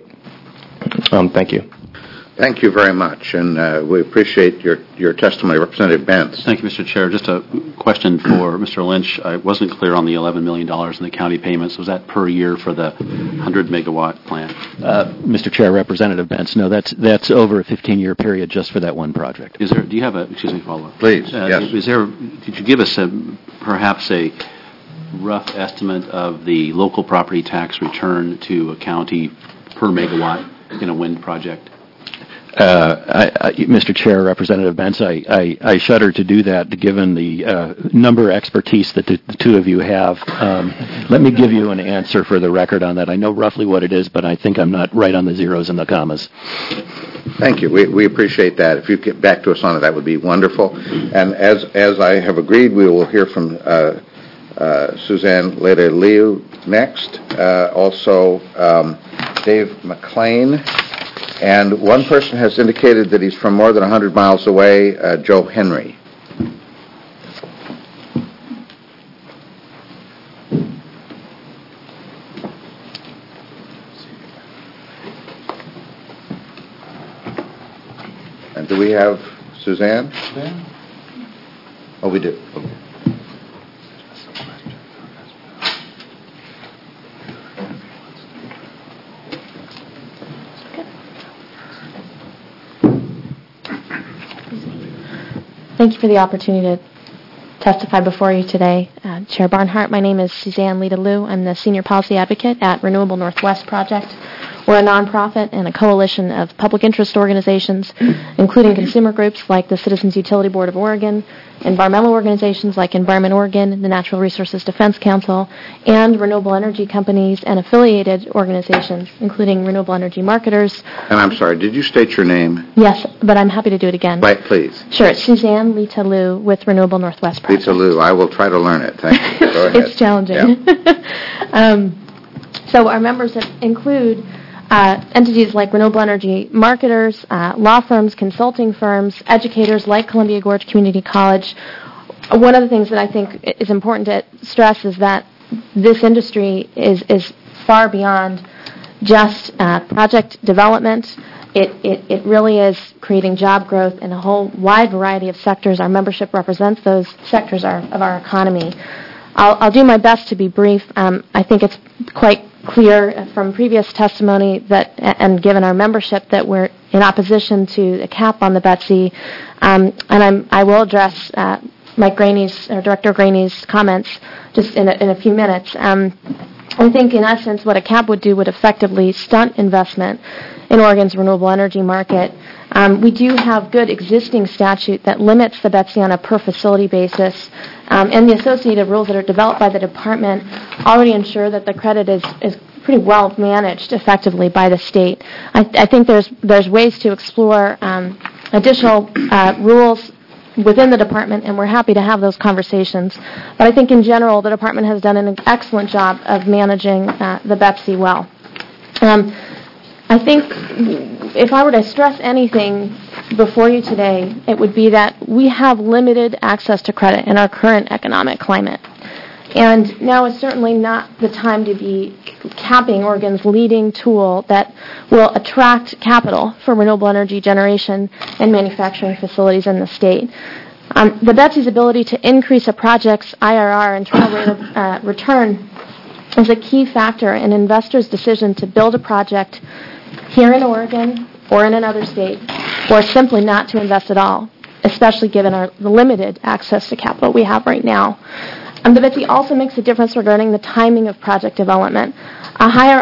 Um, thank you. Thank you very much, and uh, we appreciate your, your testimony. Representative Bentz. Thank you, Mister Chair. Just a question for Mister Lynch. I wasn't clear on the eleven million dollars in the county payments. Was that per year for the one hundred megawatt plant? Uh, Mister Chair, Representative Bentz, no, that's that's over a fifteen-year period just for that one project. Is there? Do you have a? Excuse me, follow-up. Please. Uh, yes. Is there? Could you give us a perhaps a rough estimate of the local property tax return to a county per megawatt in a wind project? Uh, I, I, Mister Chair, Representative Bentz, I, I, I shudder to do that, given the uh, number expertise that the, the two of you have. Um, let me give you an answer for the record on that. I know roughly what it is, but I think I'm not right on the zeros and the commas. Thank you. We, we appreciate that. If you get back to us on it, that would be wonderful. And as as I have agreed, we will hear from uh, uh, Suzanne Leda-Liu next. Uh, also, um, Dave McLean. And one person has indicated that he's from more than one hundred miles away, uh, Joe Henry. And do we have Suzanne? Suzanne? Oh, we do. Okay. Thank you for the opportunity to testify before you today. Uh, Chair Barnhart, my name is Suzanne Leda-Liu. I'm the Senior Policy Advocate at Renewable Northwest Project. We're a nonprofit and a coalition of public interest organizations, including consumer groups like the Citizens Utility Board of Oregon, environmental organizations like Environment Oregon, the Natural Resources Defense Council, and renewable energy companies and affiliated organizations, including renewable energy marketers. And I'm sorry, did you state your name? Yes, but I'm happy to do it again. Right, please. Sure, it's Suzanne Lita Liu with Renewable Northwest Project. Lita Liu, I will try to learn it. Thank you. Go ahead. It's challenging. Yeah. um, so our members include uh, entities like renewable energy marketers, uh, law firms, consulting firms, educators like Columbia Gorge Community College. One of the things that I think is important to stress is that this industry is, is far beyond just uh, project development. It, it, it really is creating job growth in a whole wide variety of sectors. Our membership represents those sectors our, of our economy. I'll, I'll do my best to be brief. Um, I think it's quite clear from previous testimony that, and given our membership, that we're in opposition to the cap on the Betsy. Um, and I'm, I will address uh, Mike Graney's, or Director Graney's comments just in a, in a few minutes. Um, I think, in essence, what a cap would do would effectively stunt investment in Oregon's renewable energy market. Um, we do have good existing statute that limits the Betsy on a per-facility basis, um, and the associated rules that are developed by the department already ensure that the credit is, is pretty well managed effectively by the state. I, I think there's there's ways to explore um, additional uh, rules within the department, and we're happy to have those conversations. But I think in general, the department has done an excellent job of managing uh, the Betsy well. Um, I think if I were to stress anything before you today, it would be that we have limited access to credit in our current economic climate. And now is certainly not the time to be capping Oregon's leading tool that will attract capital for renewable energy generation and manufacturing facilities in the state. Um, the Betsy's ability to increase a project's I R R, internal rate of uh, return, is a key factor in investors' decision to build a project here in Oregon or in another state, or simply not to invest at all, especially given our limited access to capital we have right now. Um, the Betsy also makes a difference regarding the timing of project development. A higher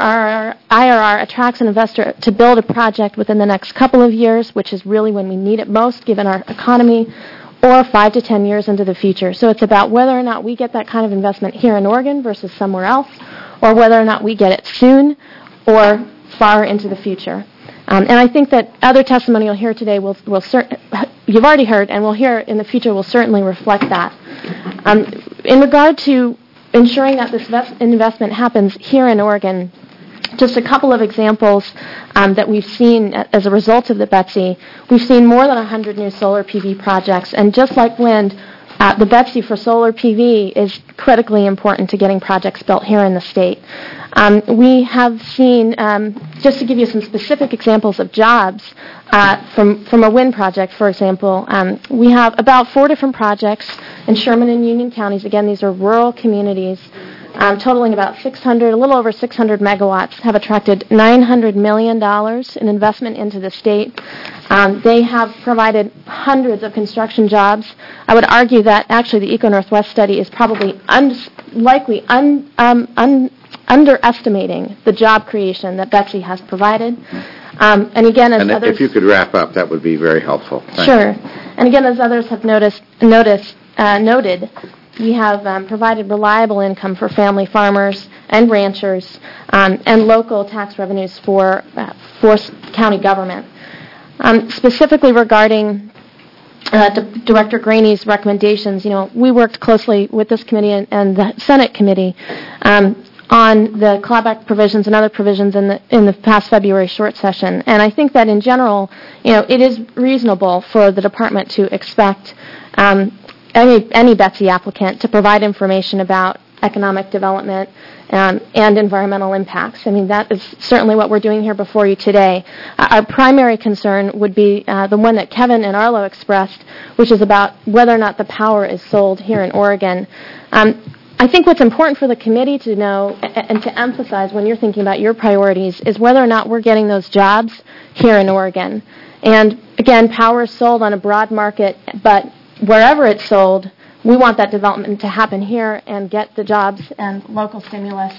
I R R attracts an investor to build a project within the next couple of years, which is really when we need it most given our economy, or five to ten years into the future. So it's about whether or not we get that kind of investment here in Oregon versus somewhere else, or whether or not we get it soon or far into the future. Um, and I think that other testimony you'll hear today will, will cer- you've already heard, and we'll hear in the future will certainly reflect that. Um, in regard to ensuring that this vest- investment happens here in Oregon, just a couple of examples um, that we've seen as a result of the Betsy. We've seen more than one hundred new solar P V projects, and just like wind, uh, the Betsy for solar P V is critically important to getting projects built here in the state. Um, we have seen, um, just to give you some specific examples of jobs, uh, from, from a wind project, for example, um, we have about four different projects in Sherman and Union counties. Again, these are rural communities, um, totaling about six hundred, a little over six hundred megawatts, have attracted nine hundred million dollars in investment into the state. Um, they have provided hundreds of construction jobs. I would argue that actually the Eco Northwest study is probably un- likely un- um, un- underestimating the job creation that Betsy has provided. Um, and again, as and others, if you could wrap up, that would be very helpful. Thank sure. you. And again, as others have noticed, noticed, uh, noted, we have um, provided reliable income for family farmers and ranchers, um, and local tax revenues for uh, for county government. Um, specifically regarding uh, D- Director Graney's recommendations, you know, we worked closely with this committee and, and the Senate committee um, on the clawback provisions and other provisions in the in the past February short session. And I think that in general, you know, it is reasonable for the department to expect um, any any Betsy applicant to provide information about economic development um, and environmental impacts. I mean, that is certainly what we're doing here before you today. Uh, our primary concern would be uh, the one that Kevin and Arlo expressed, which is about whether or not the power is sold here in Oregon. Um, I think what's important for the committee to know and to emphasize when you're thinking about your priorities is whether or not we're getting those jobs here in Oregon. And again, power is sold on a broad market, but wherever it's sold, we want that development to happen here and get the jobs and local stimulus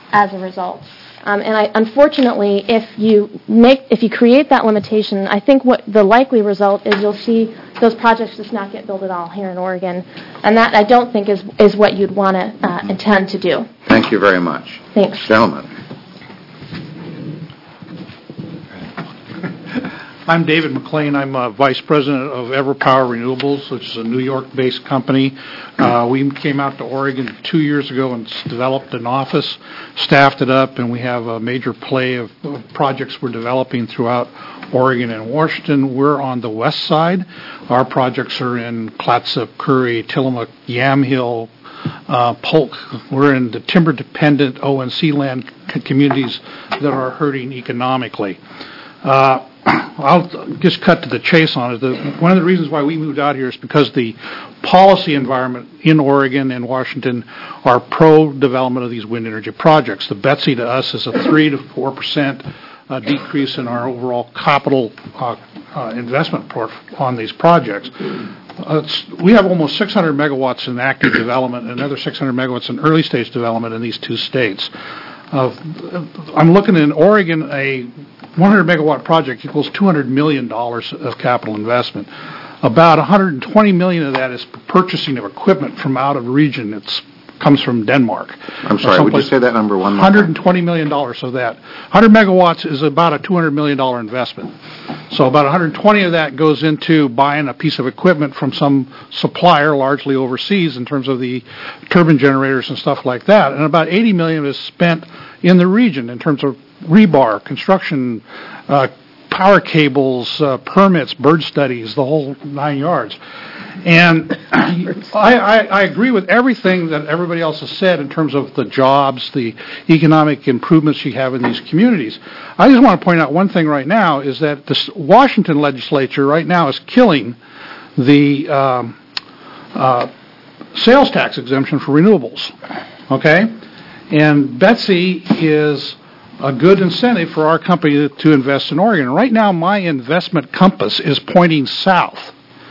as a result. Um, and I, unfortunately, if you make, if you create that limitation, I think what the likely result is you'll see those projects just not get built at all here in Oregon, and that I don't think is is what you'd want to uh, intend to do. Thank you very much. Thanks, gentlemen. I'm David McLean. I'm uh, Vice President of EverPower Renewables, which is a New York-based company. Uh, we came out to Oregon two years ago and s- developed an office, staffed it up, and we have a major play of, of projects we're developing throughout Oregon and Washington. We're on the west side. Our projects are in Clatsop, Curry, Tillamook, Yamhill, uh, Polk. We're in the timber-dependent O and C land c- communities that are hurting economically. Uh, I'll just cut to the chase on it. The, one of the reasons why we moved out here is because the policy environment in Oregon and Washington are pro-development of these wind energy projects. The B E T S I to us is a three to four percent uh, decrease in our overall capital uh, uh, investment port on these projects. Uh, we have almost six hundred megawatts in active development and another six hundred megawatts in early stage development in these two states. Uh, I'm looking in Oregon, a one hundred megawatt project equals two hundred million dollars of capital investment. About one hundred twenty million dollars of that is purchasing of equipment from out of region. It comes from Denmark. I'm sorry, would you say that number one more one hundred twenty million dollars of that. one hundred megawatts is about a two hundred million dollars investment. So about one hundred twenty of that goes into buying a piece of equipment from some supplier, largely overseas, in terms of the turbine generators and stuff like that. And about eighty million dollars is spent in the region in terms of rebar, construction, uh, power cables, uh, permits, bird studies, the whole nine yards. And I, I, I agree with everything that everybody else has said in terms of the jobs, the economic improvements you have in these communities. I just want to point out one thing right now is that the Washington legislature right now is killing the um, uh, sales tax exemption for renewables. Okay? And B E T S I is a good incentive for our company to, to invest in Oregon. Right now, my investment compass is pointing south.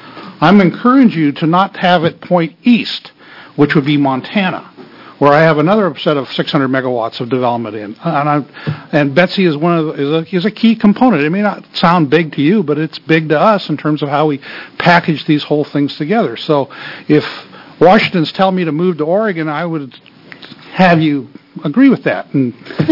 I'm encouraging you to not have it point east, which would be Montana, where I have another set of six hundred megawatts of development in. And, I, and B E T S I is one of the, is a, is a key component. It may not sound big to you, but it's big to us in terms of how we package these whole things together. So if Washington's telling me to move to Oregon, I would have you agree with that and,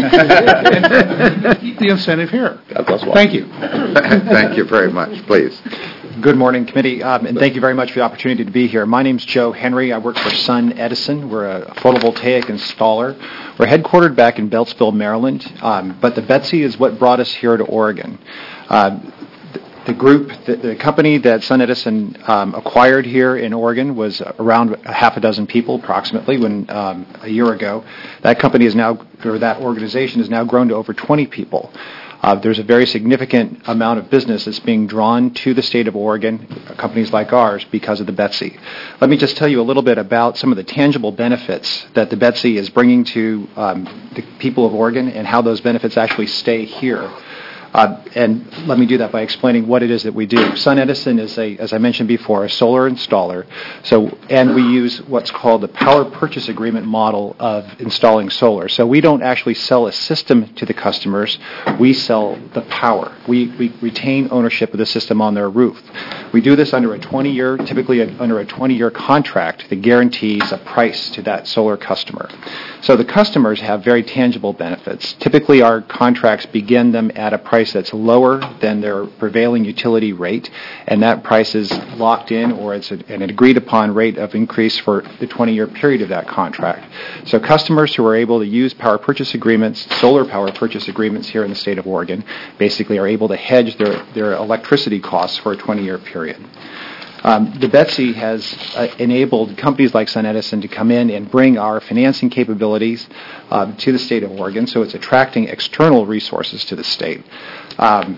and keep the incentive here. Thank you. Thank you very much. Please. Good morning, committee, um, and thank you very much for the opportunity to be here. My name's Joe Henry. I work for Sun Edison. We're a photovoltaic installer. We're headquartered back in Beltsville, Maryland, um, but the B E T S I is what brought us here to Oregon. Uh, The group, the, the company that Sun Edison um, acquired here in Oregon was around a half a dozen people, approximately, when um, a year ago. That company is now, or that organization has now grown to over twenty people. Uh, there's a very significant amount of business that's being drawn to the state of Oregon, companies like ours, because of the B E T S I. Let me just tell you a little bit about some of the tangible benefits that the B E T S I is bringing to um, the people of Oregon and how those benefits actually stay here. Uh, and let me do that by explaining what it is that we do. Sun Edison is, a, as I mentioned before, a solar installer. So, and we use what's called the power purchase agreement model of installing solar. So we don't actually sell a system to the customers. We sell the power. We, we retain ownership of the system on their roof. We do this under a twenty-year, typically a, under a twenty-year contract that guarantees a price to that solar customer. So the customers have very tangible benefits. Typically, our contracts begin them at a price that's lower than their prevailing utility rate, and that price is locked in, or it's a, an agreed-upon rate of increase for the twenty-year period of that contract. So customers who are able to use power purchase agreements, solar power purchase agreements here in the state of Oregon, basically are able to hedge their, their electricity costs for a twenty-year period. Um, the B E T S I has uh, enabled companies like Sun Edison to come in and bring our financing capabilities uh, to the state of Oregon, so it's attracting external resources to the state. Um,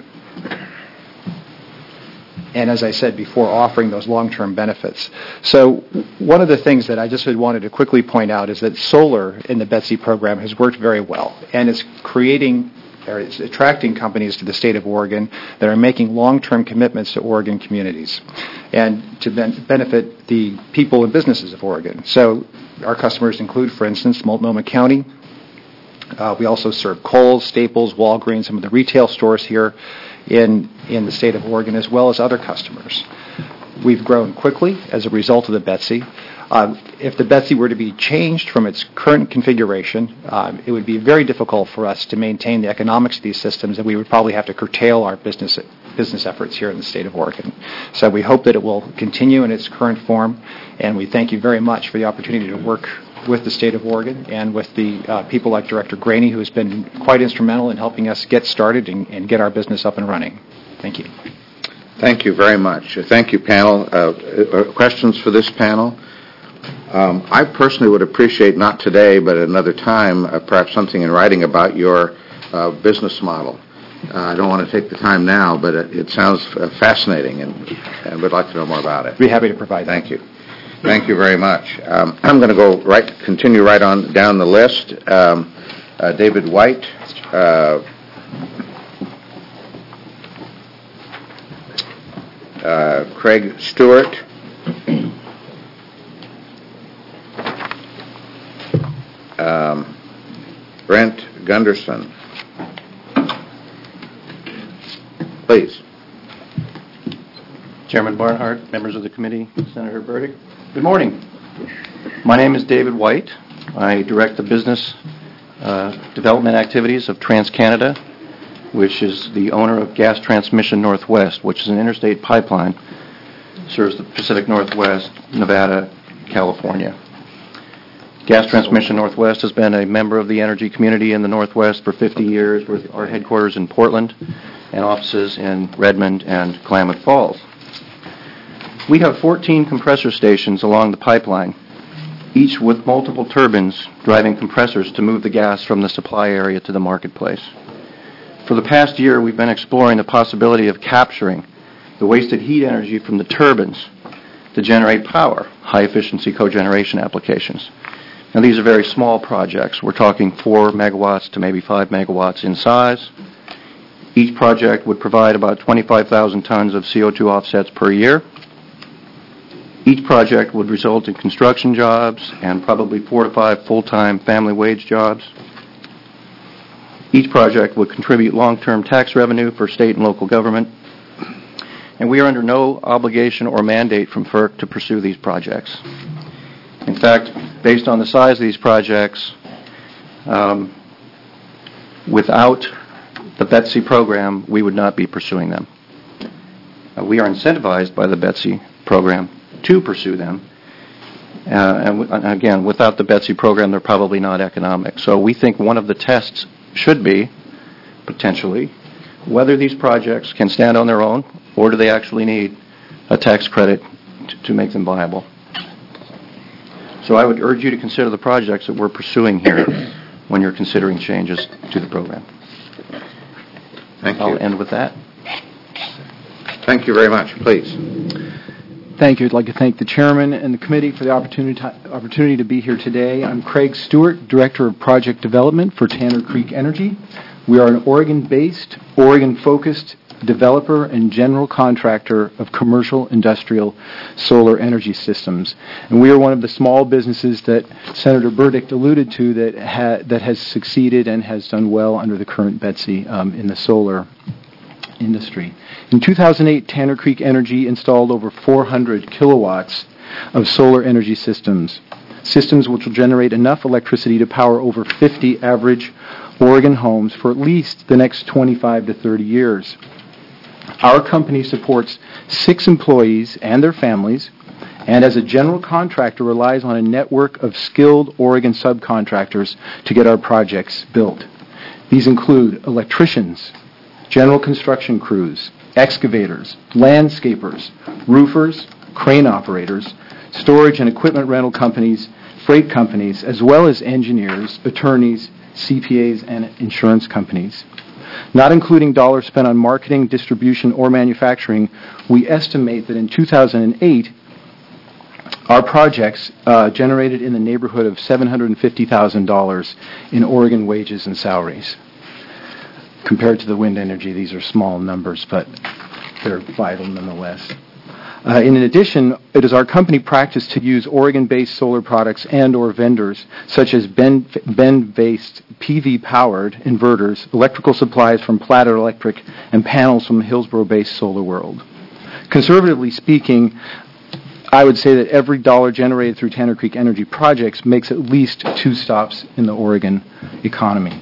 and as I said before, offering those long-term benefits. So one of the things that I just wanted to quickly point out is that solar in the B E T S I program has worked very well, and it's creating or it's attracting companies to the state of Oregon that are making long-term commitments to Oregon communities and to ben- benefit the people and businesses of Oregon. So our customers include, for instance, Multnomah County, Uh, we also serve Kohl's, Staples, Walgreens, some of the retail stores here in, in the state of Oregon, as well as other customers. We've grown quickly as a result of the Betsy. Uh, if the Betsy were to be changed from its current configuration, um, it would be very difficult for us to maintain the economics of these systems, and we would probably have to curtail our business business efforts here in the state of Oregon. So we hope that it will continue in its current form, and we thank you very much for the opportunity to work with the state of Oregon and with the uh, people like Director Graney, who has been quite instrumental in helping us get started and, and get our business up and running. Thank you. Thank you very much. Thank you, panel. Uh, uh, questions for this panel? Um, I personally would appreciate, not today, but at another time, uh, perhaps something in writing about your uh, business model. Uh, I don't want to take the time now, but it, it sounds uh, fascinating, and, and we'd like to know more about it. Be happy to provide that. Thank you. Thank you very much. Um, I'm going to go right, continue right on down the list. Um, uh, David White, uh, uh, Craig Stewart, um, Brent Gunderson. Please. Chairman Barnhart, members of the committee, Senator Burdick. Good morning. My name is David White. I direct the business uh, development activities of TransCanada, which is the owner of Gas Transmission Northwest, which is an interstate pipeline, serves the Pacific Northwest, Nevada, California. Gas Transmission Northwest has been a member of the energy community in the Northwest for fifty years, with our headquarters in Portland and offices in Redmond and Klamath Falls. We have fourteen compressor stations along the pipeline, each with multiple turbines driving compressors to move the gas from the supply area to the marketplace. For the past year, we've been exploring the possibility of capturing the wasted heat energy from the turbines to generate power, high-efficiency cogeneration applications. Now, these are very small projects. We're talking four megawatts to maybe five megawatts in size. Each project would provide about twenty-five thousand tons of C O two offsets per year. Each project would result in construction jobs and probably four to five full-time family wage jobs. Each project would contribute long-term tax revenue for state and local government. And we are under no obligation or mandate from F E R C to pursue these projects. In fact, based on the size of these projects, um, without the Betsy program, we would not be pursuing them. Uh, we are incentivized by the Betsy program to pursue them. Uh, and, w- and again, without the Betsy program, they're probably not economic. So we think one of the tests should be, potentially, whether these projects can stand on their own, or do they actually need a tax credit t- to make them viable. So I would urge you to consider the projects that we're pursuing here when you're considering changes to the program. Thank you. I'll end with that. Thank you very much. Please. Thank you. I'd like to thank the chairman and the committee for the opportunity opportunity to be here today. I'm Craig Stewart, Director of Project Development for Tanner Creek Energy. We are an Oregon-based, Oregon-focused developer and general contractor of commercial industrial solar energy systems. And we are one of the small businesses that Senator Burdick alluded to that ha- that has succeeded and has done well under the current Betsy um, in the solar industry. In two thousand eight, Tanner Creek Energy installed over four hundred kilowatts of solar energy systems, systems which will generate enough electricity to power over fifty average Oregon homes for at least the next twenty-five to thirty years. Our company supports six employees and their families, and as a general contractor relies on a network of skilled Oregon subcontractors to get our projects built. These include electricians, general construction crews, excavators, landscapers, roofers, crane operators, storage and equipment rental companies, freight companies, as well as engineers, attorneys, C P As, and insurance companies. Not including dollars spent on marketing, distribution, or manufacturing, we estimate that in two thousand eight, our projects uh, generated in the neighborhood of seven hundred fifty thousand dollars in Oregon wages and salaries. Compared to the wind energy, these are small numbers, but they're vital nonetheless. Uh, in addition, it is our company practice to use Oregon-based solar products and or vendors, such as Ben- Bend-based P V-powered inverters, electrical supplies from Platter Electric, and panels from Hillsboro-based Solar World. Conservatively speaking, I would say that every dollar generated through Tanner Creek Energy projects makes at least two stops in the Oregon economy.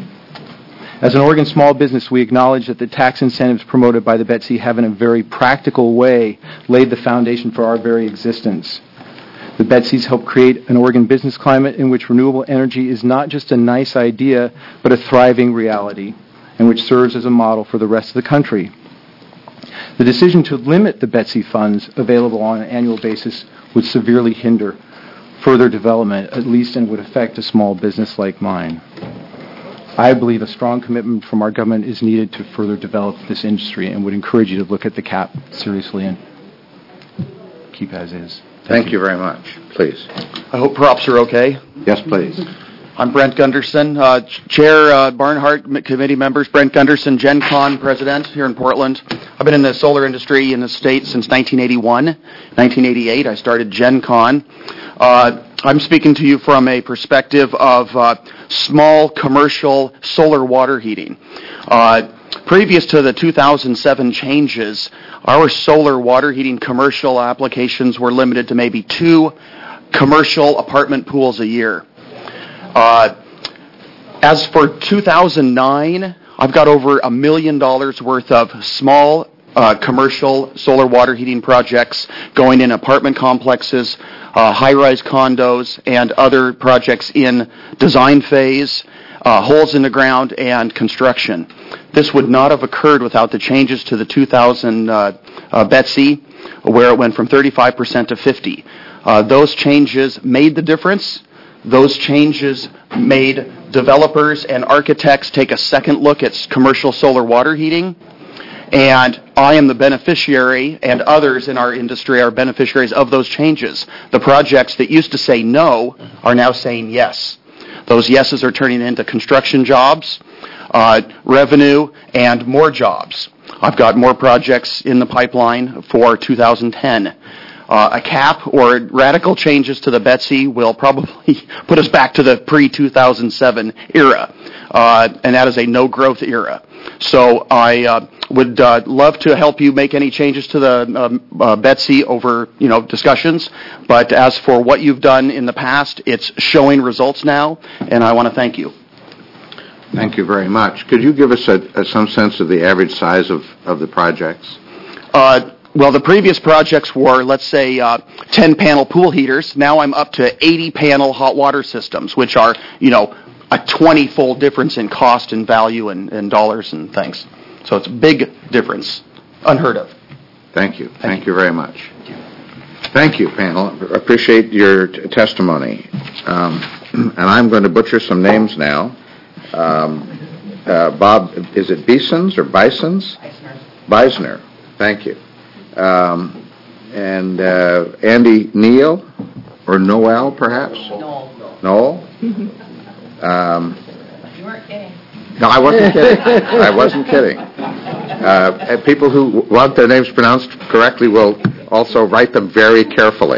As an Oregon small business, we acknowledge that the tax incentives promoted by the B E T C have in a very practical way laid the foundation for our very existence. The B E T Cs help create an Oregon business climate in which renewable energy is not just a nice idea, but a thriving reality, and which serves as a model for the rest of the country. The decision to limit the B E T C funds available on an annual basis would severely hinder further development, at least and would affect a small business like mine. I believe a strong commitment from our government is needed to further develop this industry and would encourage you to look at the cap seriously and keep as is. Thank, Thank you. you very much. Please. I hope props are okay. Yes, please. I'm Brent Gunderson, uh, Chair uh, Barnhart, committee members, Brent Gunderson, Gen Con president here in Portland. I've been in the solar industry in the state since nineteen eighty-one. nineteen eighty-eight, I started Gen Con. Uh, I'm speaking to you from a perspective of uh, small commercial solar water heating. Uh, previous to the two thousand seven changes, our solar water heating commercial applications were limited to maybe two commercial apartment pools a year. Uh, as for two thousand nine, I've got over a million dollars worth of small uh, commercial solar water heating projects going in apartment complexes, uh, high-rise condos, and other projects in design phase, uh, holes in the ground, and construction. This would not have occurred without the changes to the two thousand uh, uh, B E T C, where it went from thirty-five percent to fifty. Uh, those changes made the difference. Those changes made developers and architects take a second look at commercial solar water heating. And I am the beneficiary, and others in our industry are beneficiaries of those changes. The projects that used to say no are now saying yes. Those yeses are turning into construction jobs, uh, revenue, and more jobs. I've got more projects in the pipeline for two thousand ten. Uh, a cap or radical changes to the B E T C will probably put us back to the pre two thousand seven era, uh, and that is a no-growth era. So I uh, would uh, love to help you make any changes to the um, uh, B E T C over, you know, discussions. But as for what you've done in the past, it's showing results now, and I want to thank you. Thank you very much. Could you give us a, a, some sense of the average size of, of the projects? Uh, Well, the previous projects were, let's say, uh, ten-panel pool heaters. Now I'm up to eighty-panel hot water systems, which are, you know, a twenty-fold difference in cost and value and, and dollars and things. So it's a big difference, unheard of. Thank you. Thank, Thank you. you very much. Thank you, Thank you panel. Appreciate your t- testimony. Um, and I'm going to butcher some names now. Um, uh, Bob, is it Bisons or Bisons? Beisner. Beisner. Thank you. Um, and uh, Andy Neal, or Noel, perhaps? Noel. Noel? Um, you weren't kidding. No, I wasn't kidding. I wasn't kidding. Uh, people who want their names pronounced correctly will also write them very carefully.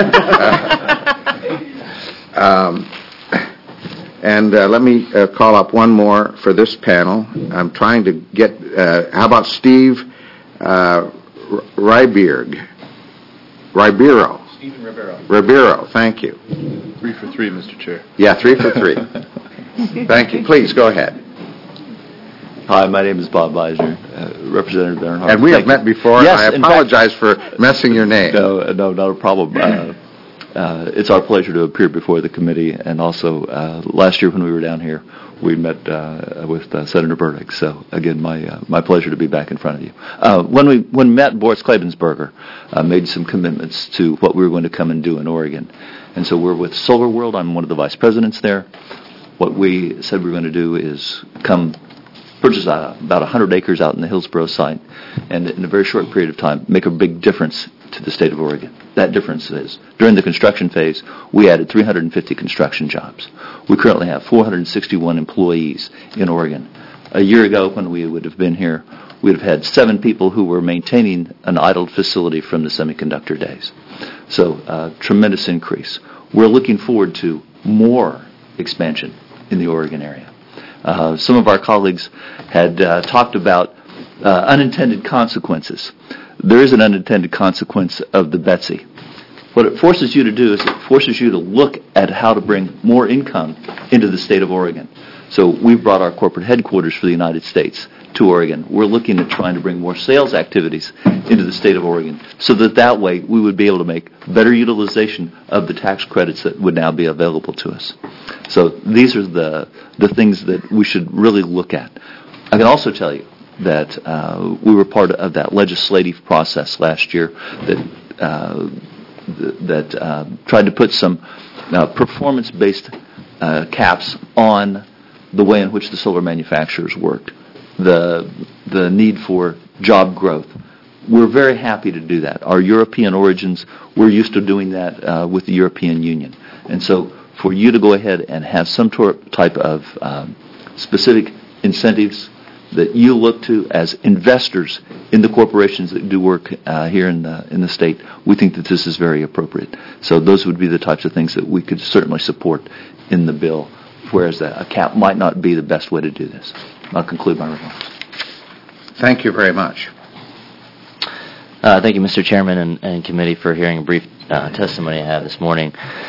uh, um, and uh, let me uh, call up one more for this panel. I'm trying to get, uh, how about Steve uh, Ryberg? Ribero. Stephen Ribero. Ribero, thank you. Three for three, Mister Chair. Yeah, three for three. Thank you. Please, go ahead. Hi, my name is Bob Beisner, uh, Representative Bernhardt. And we Thank have met before. Yes, I apologize for messing your name. No, no, not a problem. Uh, uh, it's our pleasure to appear before the committee, and also uh, last year when we were down here, we met uh, with uh, Senator Burdick. So again, my uh, my pleasure to be back in front of you. Uh, when we when we met, Boris Klebensberger uh, made some commitments to what we were going to come and do in Oregon, and so we're with Solar World. I'm one of the vice presidents there. What we said we were going to do is come purchase uh, about one hundred acres out in the Hillsboro site, and in a very short period of time, make a big difference to the state of Oregon. That difference is, during the construction phase, we added three hundred fifty construction jobs. We currently have four hundred sixty-one employees in Oregon. A year ago, when we would have been here, we'd have had seven people who were maintaining an idled facility from the semiconductor days. So uh, tremendous increase. We're looking forward to more expansion in the Oregon area. Uh, some of our colleagues had uh, talked about uh, unintended consequences. There is an unintended consequence of the Betsy. What it forces you to do is it forces you to look at how to bring more income into the state of Oregon. So we've brought our corporate headquarters for the United States to Oregon. We're looking at trying to bring more sales activities into the state of Oregon so that that way we would be able to make better utilization of the tax credits that would now be available to us. So these are the, the things that we should really look at. I can also tell you that uh, we were part of that legislative process last year that uh, th- that uh, tried to put some uh, performance-based uh, caps on the way in which the solar manufacturers worked, the the need for job growth. We're very happy to do that. Our European origins, we're used to doing that uh, with the European Union. And so for you to go ahead and have some tor- type of um, specific incentives that you look to as investors in the corporations that do work uh, here in the, in the state, we think that this is very appropriate. So those would be the types of things that we could certainly support in the bill, whereas a cap might not be the best way to do this. I'll conclude my remarks. Thank you very much. Uh, thank you, Mister Chairman and, and committee, for hearing a brief uh, testimony I have this morning.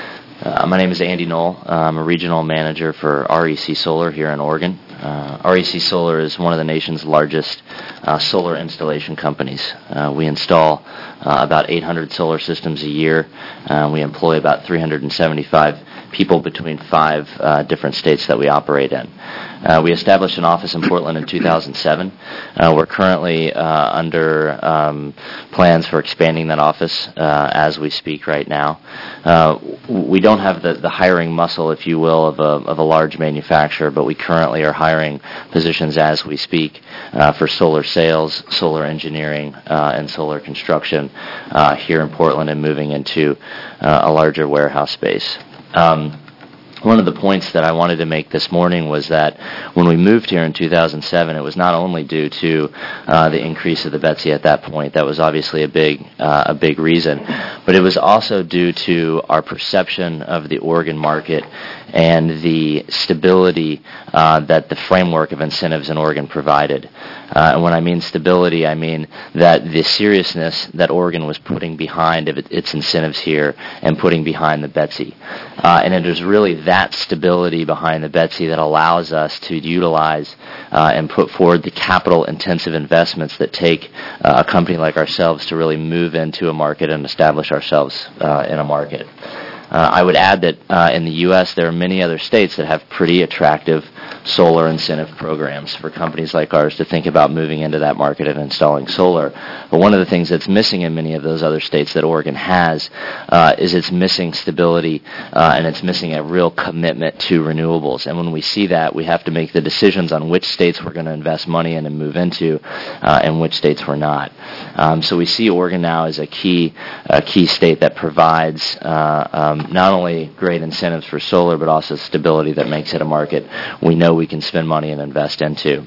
Uh, my name is Andy Knoll. I'm a regional manager for R E C Solar here in Oregon. Uh, R E C Solar is one of the nation's largest uh, solar installation companies. Uh, we install uh, about eight hundred solar systems a year. Uh, we employ about three hundred seventy-five people between five uh, different states that we operate in. Uh, we established an office in Portland in two thousand seven. Uh, we're currently uh, under um, plans for expanding that office uh, as we speak right now. Uh, we don't have the, the hiring muscle, if you will, of a, of a large manufacturer, but we currently are hiring positions as we speak uh, for solar sales, solar engineering, uh, and solar construction uh, here in Portland and moving into uh, a larger warehouse space. Um, One of the points that I wanted to make this morning was that when we moved here in two thousand seven, it was not only due to uh, the increase of the Betsy at that point. That was obviously a big, uh, a big reason, but it was also due to our perception of the Oregon market and the stability uh, that the framework of incentives in Oregon provided. Uh, and when I mean stability, I mean that the seriousness that Oregon was putting behind it, its incentives here and putting behind the Betsy. Uh, and it is really that stability behind the Betsy that allows us to utilize uh, and put forward the capital-intensive investments that take uh, a company like ourselves to really move into a market and establish ourselves uh, in a market. Uh, I would add that uh, in the U S there are many other states that have pretty attractive solar incentive programs for companies like ours to think about moving into that market and installing solar. But one of the things that's missing in many of those other states that Oregon has uh, is it's missing stability uh, and it's missing a real commitment to renewables. And when we see that, we have to make the decisions on which states we're going to invest money in and move into uh, and which states we're not. Um, so we see Oregon now as a key, a key state that provides uh, um, not only great incentives for solar, but also stability that makes it a market we know we can spend money and invest into.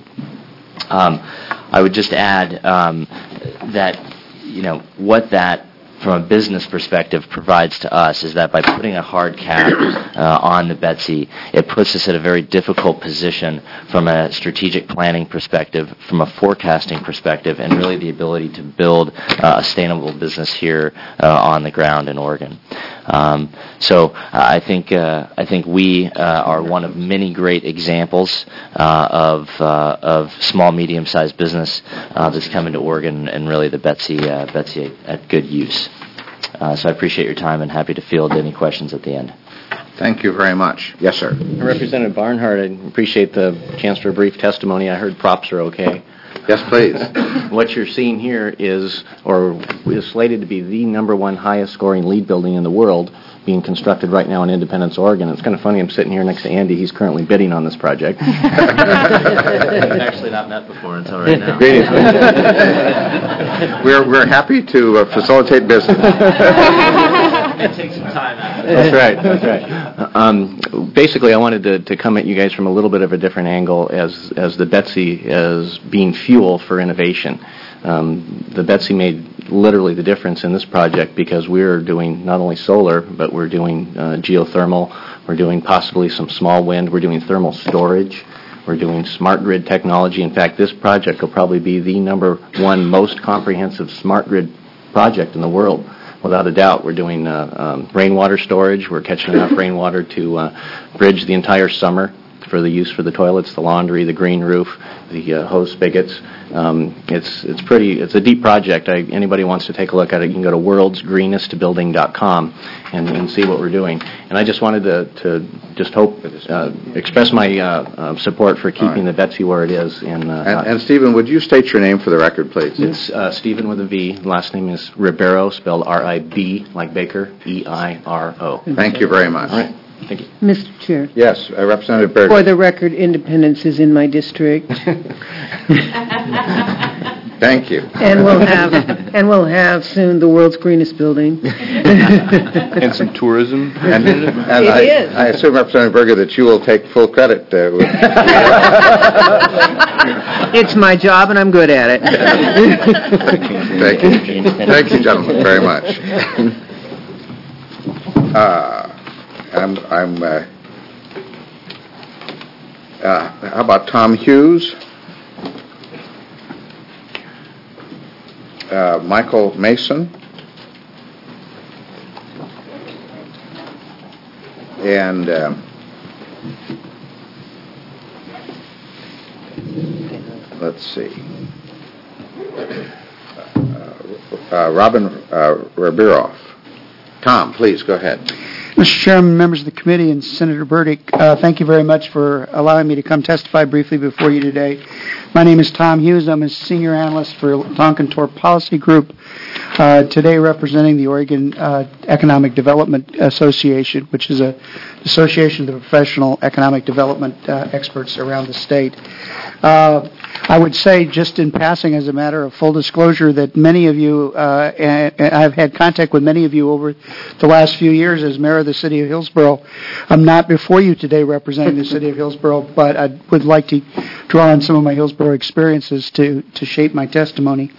Um, I would just add um, that, you know, what that, from a business perspective, provides to us is that by putting a hard cap uh, on the Betsy, it puts us at a very difficult position from a strategic planning perspective, from a forecasting perspective, and really the ability to build uh, a sustainable business here uh, on the ground in Oregon. Um, so uh, I think uh, I think we uh, are one of many great examples uh, of uh, of small, medium-sized business uh, that's coming to Oregon, and really the Betsy uh, Betsy at good use. Uh, so I appreciate your time and happy to field any questions at the end. Thank you very much. Yes, sir. Representative Barnhart, I appreciate the chance for a brief testimony. I heard props are okay. Yes, please. What you're seeing here is, or is slated to be the number one highest scoring LEED building in the world, being constructed right now in Independence, Oregon. It's kind of funny, I'm sitting here next to Andy. He's currently bidding on this project. We've actually not met before until right now. Greetings. we're, we're happy to uh, facilitate business. Take some time out. That's right. That's right. Um, basically, I wanted to, to come at you guys from a little bit of a different angle as as the Betsy as being fuel for innovation. Um, the Betsy made literally the difference in this project because we're doing not only solar, but we're doing uh, geothermal. We're doing possibly some small wind. We're doing thermal storage. We're doing smart grid technology. In fact, this project will probably be the number one most comprehensive smart grid project in the world. Without a doubt, we're doing uh, um, rainwater storage. We're catching enough rainwater to uh, bridge the entire summer for the use for the toilets, the laundry, the green roof, the uh, hose spigots. Um, it's it's pretty. It's a deep project. I, anybody wants to take a look at it, you can go to worlds greenest building dot com and, and see what we're doing. And I just wanted to, to just hope uh, express my uh, uh, support for keeping right. the Betsy where it is. In, uh, and, and Stephen, would you state your name for the record, please? It's uh, Stephen with a V. Last name is Ribeiro, spelled R I B like Baker, E I R O. Thank you very much. All right. Thank you. Mister Chair. Yes, uh, Representative Berger. For the record, Independence is in my district. Thank you. And we'll have and we'll have soon the world's greenest building. And some tourism. And, and it I, is. I assume, Representative Berger, that you will take full credit. Uh, with It's my job, and I'm good at it. Thank you. Thank you, gentlemen, very much. Uh, I'm, I'm uh, uh, how about Tom Hughes? Uh, Michael Mason? And um, let's see. Uh, uh, Robin uh, Rabiroff. Tom, please, go ahead. Mister Chairman, members of the committee, and Senator Burdick, uh, thank you very much for allowing me to come testify briefly before you today. My name is Tom Hughes. I'm a senior analyst for Tonkin Torp Policy Group, uh, today representing the Oregon uh, Economic Development Association, which is an association of the professional economic development uh, experts around the state. Uh, I would say, just in passing, as a matter of full disclosure, that many of you, uh, and I've had contact with many of you over the last few years as mayor of the city of Hillsborough. I'm not before you today representing the city of Hillsborough, but I would like to draw on some of my Hillsborough experiences to, to shape my testimony.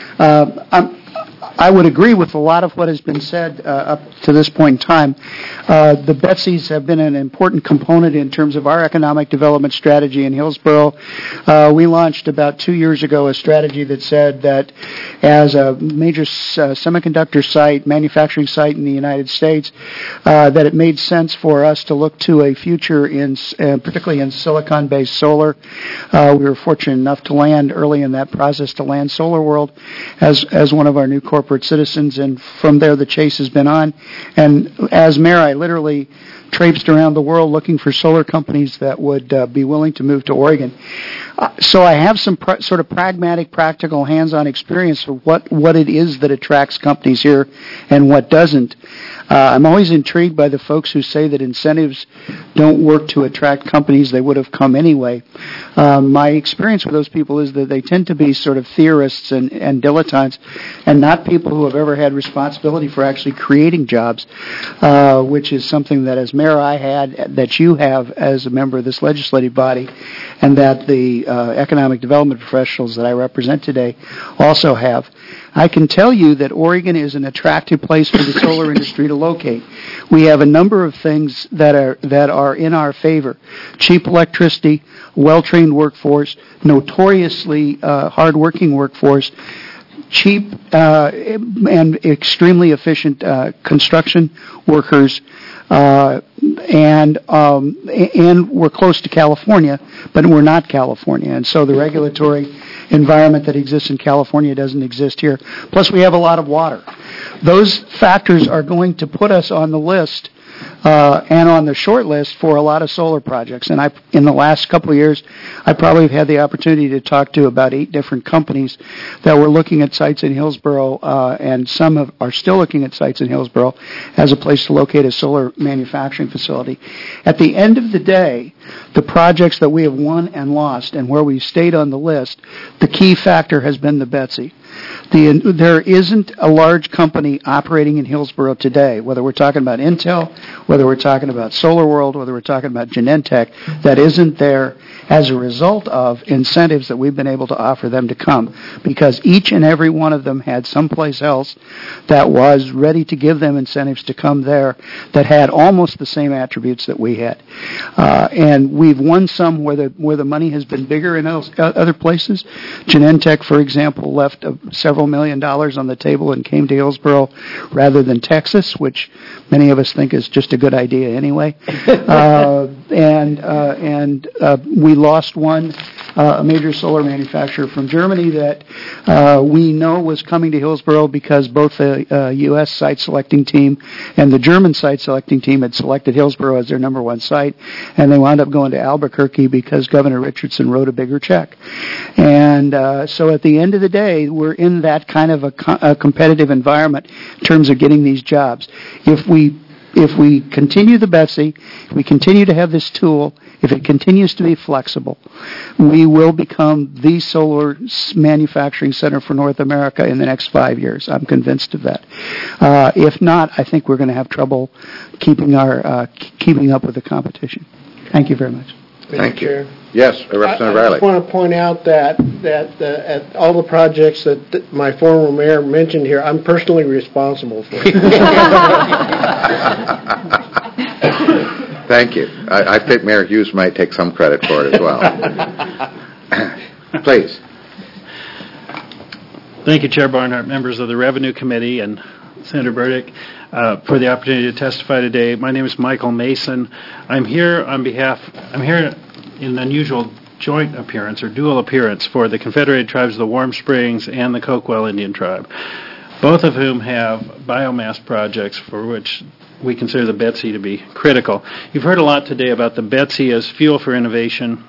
Uh, I'm, I would agree with a lot of what has been said uh, up to this point in time. Uh, the Betsies have been an important component in terms of our economic development strategy in Hillsborough. Uh, we launched about two years ago a strategy that said that as a major uh, semiconductor site, manufacturing site in the United States, uh, that it made sense for us to look to a future in, uh, particularly in silicon-based solar. Uh, we were fortunate enough to land early in that process to land Solar World as as one of our new corporate citizens, and from there the chase has been on. And as mayor, I literally traipsed around the world looking for solar companies that would uh, be willing to move to Oregon. Uh, so I have some pr- sort of pragmatic, practical, hands-on experience of what, what it is that attracts companies here and what doesn't. Uh, I'm always intrigued by the folks who say that incentives don't work to attract companies. They would have come anyway. Um, my experience with those people is that they tend to be sort of theorists and, and dilettantes, and not people who have ever had responsibility for actually creating jobs, uh, which is something that as mayor I had, that you have as a member of this legislative body, and that the uh, economic development professionals that I represent today also have. I can tell you that Oregon is an attractive place for the solar industry to locate. We have a number of things that are that are in our favor: cheap electricity, well-trained workforce, notoriously uh, hard-working workforce, cheap uh, and extremely efficient uh, construction workers, uh, and um, and we're close to California, but we're not California, and so the regulatory environment that exists in California doesn't exist here. Plus, we have a lot of water. Those factors are going to put us on the list uh, and on the short list for a lot of solar projects. And I, in the last couple of years, I probably have had the opportunity to talk to about eight different companies that were looking at sites in Hillsborough, uh, and some have, are still looking at sites in Hillsborough as a place to locate a solar manufacturing facility. At the end of the day, the projects that we have won and lost and where we've stayed on the list, the key factor has been the Betsy. The, there isn't a large company operating in Hillsborough today, whether we're talking about Intel, whether we're talking about SolarWorld, whether we're talking about Genentech, that isn't there as a result of incentives that we've been able to offer them to come, because each and every one of them had someplace else that was ready to give them incentives to come there that had almost the same attributes that we had. Uh, and we've won some where the, where the money has been bigger in else, uh, other places. Genentech, for example, left uh, several million dollars on the table and came to Hillsborough rather than Texas, which many of us think is just a good idea anyway. uh, and uh, and uh, we lost one, uh, a major solar manufacturer from Germany that uh, we know was coming to Hillsborough because both the uh, U S site selecting team and the German site selecting team had selected Hillsborough as their number one site, and they wound up going to Albuquerque because Governor Richardson wrote a bigger check. And uh, so at the end of the day, we're in that kind of a, co- a competitive environment in terms of getting these jobs. If we If we continue the Betsy, if we continue to have this tool, if it continues to be flexible, we will become the solar manufacturing center for North America in the next five years. I'm convinced of that. Uh, if not, I think we're going to have trouble keeping our uh, keeping up with the competition. Thank you very much. Thank you. Yes, Representative I, I Riley. just want to point out that that uh, at all the projects that th- my former mayor mentioned here, I'm personally responsible for. Thank you. I, I think Mayor Hughes might take some credit for it as well. Please. Thank you, Chair Barnhart, members of the Revenue Committee, and Senator Burdick, uh, for the opportunity to testify today. My name is Michael Mason. I'm here on behalf. I'm here in an unusual joint appearance or dual appearance for the Confederated Tribes of the Warm Springs and the Coquel Indian Tribe, both of whom have biomass projects for which we consider the Betsy to be critical. You've heard a lot today about the Betsy as fuel for innovation.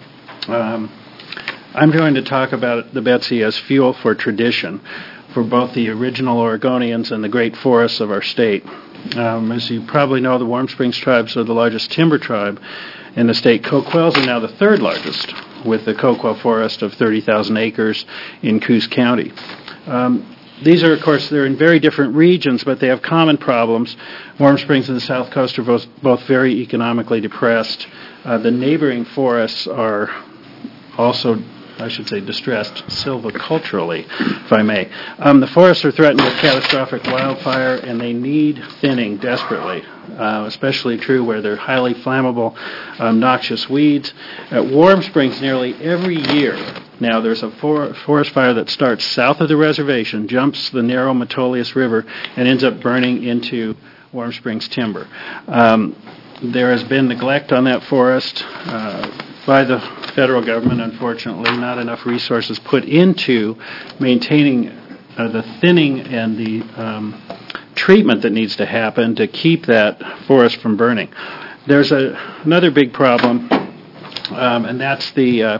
Um, I'm going to talk about the Betsy as fuel for tradition for both the original Oregonians and the great forests of our state. Um, as you probably know, the Warm Springs tribes are the largest timber tribe in the state. Coquels are now the third largest, with the Coquel Forest of thirty thousand acres in Coos County. Um, These are, of course, they're in very different regions, but they have common problems. Warm Springs and the South Coast are both, both very economically depressed. Uh, the neighboring forests are also, I should say, distressed silviculturally, if I may. Um, the forests are threatened with catastrophic wildfire, and they need thinning desperately, uh, especially true where they're highly flammable, um, noxious weeds. At Warm Springs, nearly every year, now, there's a for- forest fire that starts south of the reservation, jumps the narrow Metolius River, and ends up burning into Warm Springs timber. Um, there has been neglect on that forest uh, by the federal government, unfortunately, not enough resources put into maintaining uh, the thinning and the um, treatment that needs to happen to keep that forest from burning. There's a, another big problem, um, and that's the... Uh,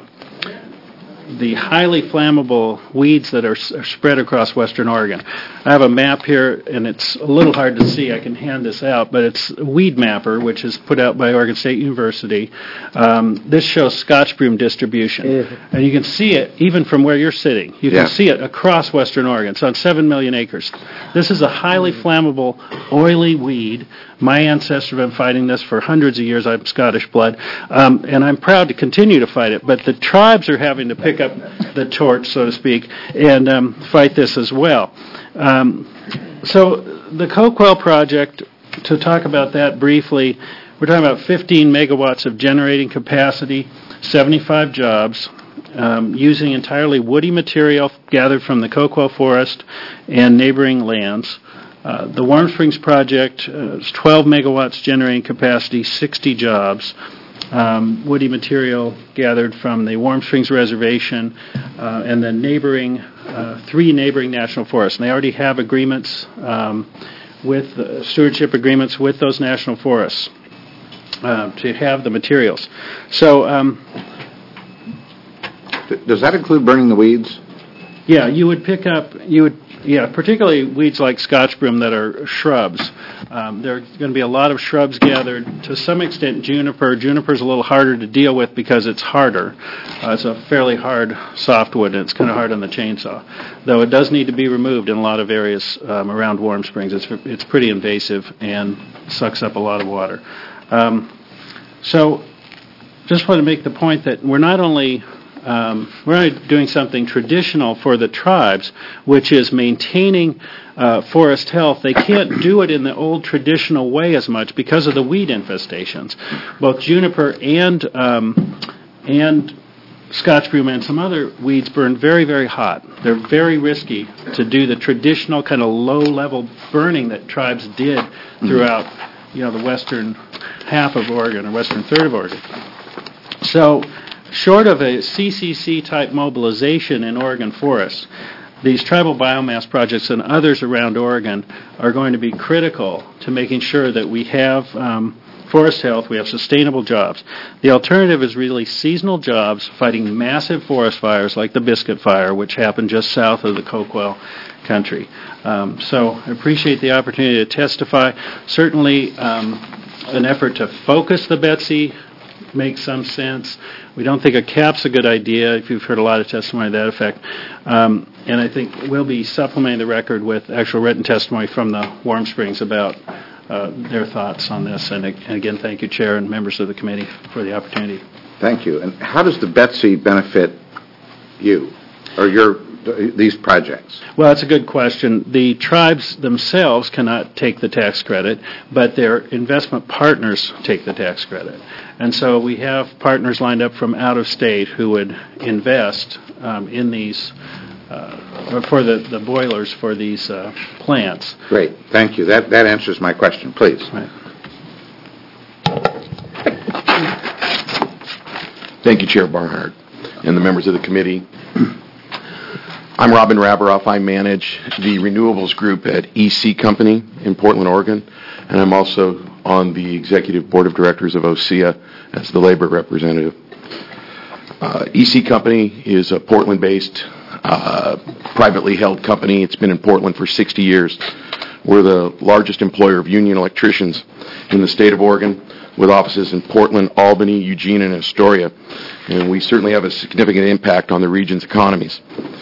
the highly flammable weeds that are, are spread across western Oregon. I have a map here, and it's a little hard to see. I can hand this out, but it's Weed Mapper, which is put out by Oregon State University. Um, this shows Scotch broom distribution, yeah. And you can see it even from where you're sitting. You can yeah. see it across western Oregon. It's on seven million acres. This is a highly flammable, oily weed. My ancestors have been fighting this for hundreds of years. I'm Scottish blood, um, and I'm proud to continue to fight it. But the tribes are having to pick up the torch, so to speak, and um, fight this as well. Um, so the Coquel project, to talk about that briefly, we're talking about fifteen megawatts of generating capacity, seventy-five jobs, um, using entirely woody material gathered from the Coquel Forest and neighboring lands. Uh, the Warm Springs project uh, is twelve megawatts generating capacity, sixty jobs. Um, woody material gathered from the Warm Springs Reservation uh, and the neighboring, uh, three neighboring national forests. And they already have agreements um, with, uh, stewardship agreements with those national forests uh, to have the materials. So, um, does that include burning the weeds? Yeah, you would pick up, you would, yeah, particularly weeds like Scotch broom that are shrubs. Um, there are going to be a lot of shrubs gathered. To some extent, juniper. Juniper's a little harder to deal with because it's harder. Uh, it's a fairly hard softwood, and it's kind of hard on the chainsaw. Though it does need to be removed in a lot of areas um, around Warm Springs. It's it's pretty invasive and sucks up a lot of water. Um, so, just want to make the point that we're not only Um, we're doing something traditional for the tribes, which is maintaining uh, forest health. They can't do it in the old traditional way as much because of the weed infestations. Both juniper and um, and Scotch broom and some other weeds burn very, very hot. They're very risky to do the traditional kind of low-level burning that tribes did throughout, you know, the western half of Oregon or western third of Oregon. So, short of a C C C-type mobilization in Oregon forests, these tribal biomass projects and others around Oregon are going to be critical to making sure that we have um, forest health, we have sustainable jobs. The alternative is really seasonal jobs fighting massive forest fires like the Biscuit Fire, which happened just south of the Coquille country. Um, so I appreciate the opportunity to testify. Certainly um, an effort to focus the Betsy makes some sense. We don't think a cap's a good idea, if you've heard a lot of testimony to that effect. Um, and I think we'll be supplementing the record with actual written testimony from the Warm Springs about uh, their thoughts on this. And, and again, thank you, Chair and members of the committee, for the opportunity. Thank you. And how does the Betsy benefit you or your these projects? Well, that's a good question. The tribes themselves cannot take the tax credit, but their investment partners take the tax credit. And so we have partners lined up from out of state who would invest um, in these, uh, for the, the boilers for these uh, plants. Great. Thank you. That, that answers my question. Please. Right. Thank you, Chair Barnhart, and the members of the committee. I'm Robin Raberoff. I manage the renewables group at E C Company in Portland, Oregon, and I'm also on the executive board of directors of O S E A as the labor representative. Uh, E C Company is a Portland-based, uh, privately held company. It's been in Portland for sixty years. We're the largest employer of union electricians in the state of Oregon, with offices in Portland, Albany, Eugene, and Astoria, and we certainly have a significant impact on the region's economies.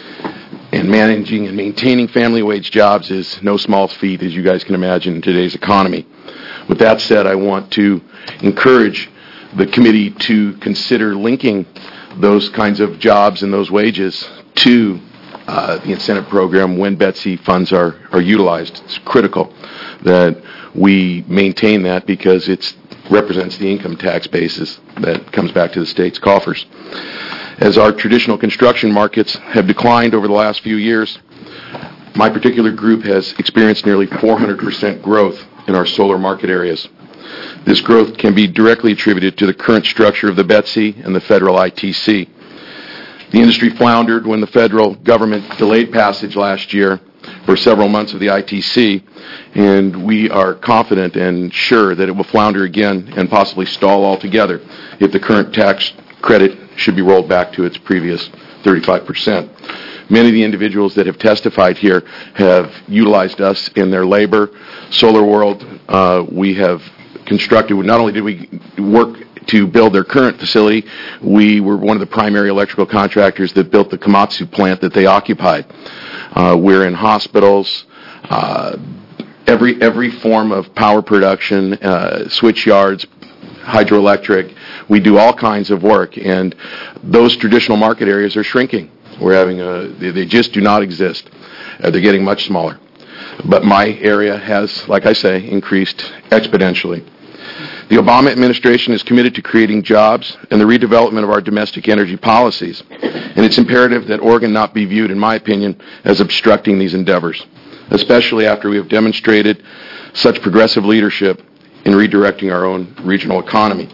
And managing and maintaining family wage jobs is no small feat, as you guys can imagine, in today's economy. With that said, I want to encourage the committee to consider linking those kinds of jobs and those wages to uh, the incentive program when Betsy funds are, are utilized. It's critical that we maintain that because it represents the income tax basis that comes back to the state's coffers. As our traditional construction markets have declined over the last few years, my particular group has experienced nearly four hundred percent growth in our solar market areas. This growth can be directly attributed to the current structure of the Betsy and the federal I T C. The industry floundered when the federal government delayed passage last year for several months of the I T C, and we are confident and sure that it will flounder again and possibly stall altogether if the current tax credit should be rolled back to its previous thirty-five percent. Many of the individuals that have testified here have utilized us in their labor. Solar World, uh, we have constructed, not only did we work to build their current facility, we were one of the primary electrical contractors that built the Komatsu plant that they occupied. Uh, we're in hospitals, uh, every every form of power production, uh, switch yards, hydroelectric. We do all kinds of work, and those traditional market areas are shrinking. We're having a, they, they just do not exist. Uh, they're getting much smaller. But my area has, like I say, increased exponentially. The Obama administration is committed to creating jobs and the redevelopment of our domestic energy policies, and it's imperative that Oregon not be viewed, in my opinion, as obstructing these endeavors, especially after we have demonstrated such progressive leadership in redirecting our own regional economy.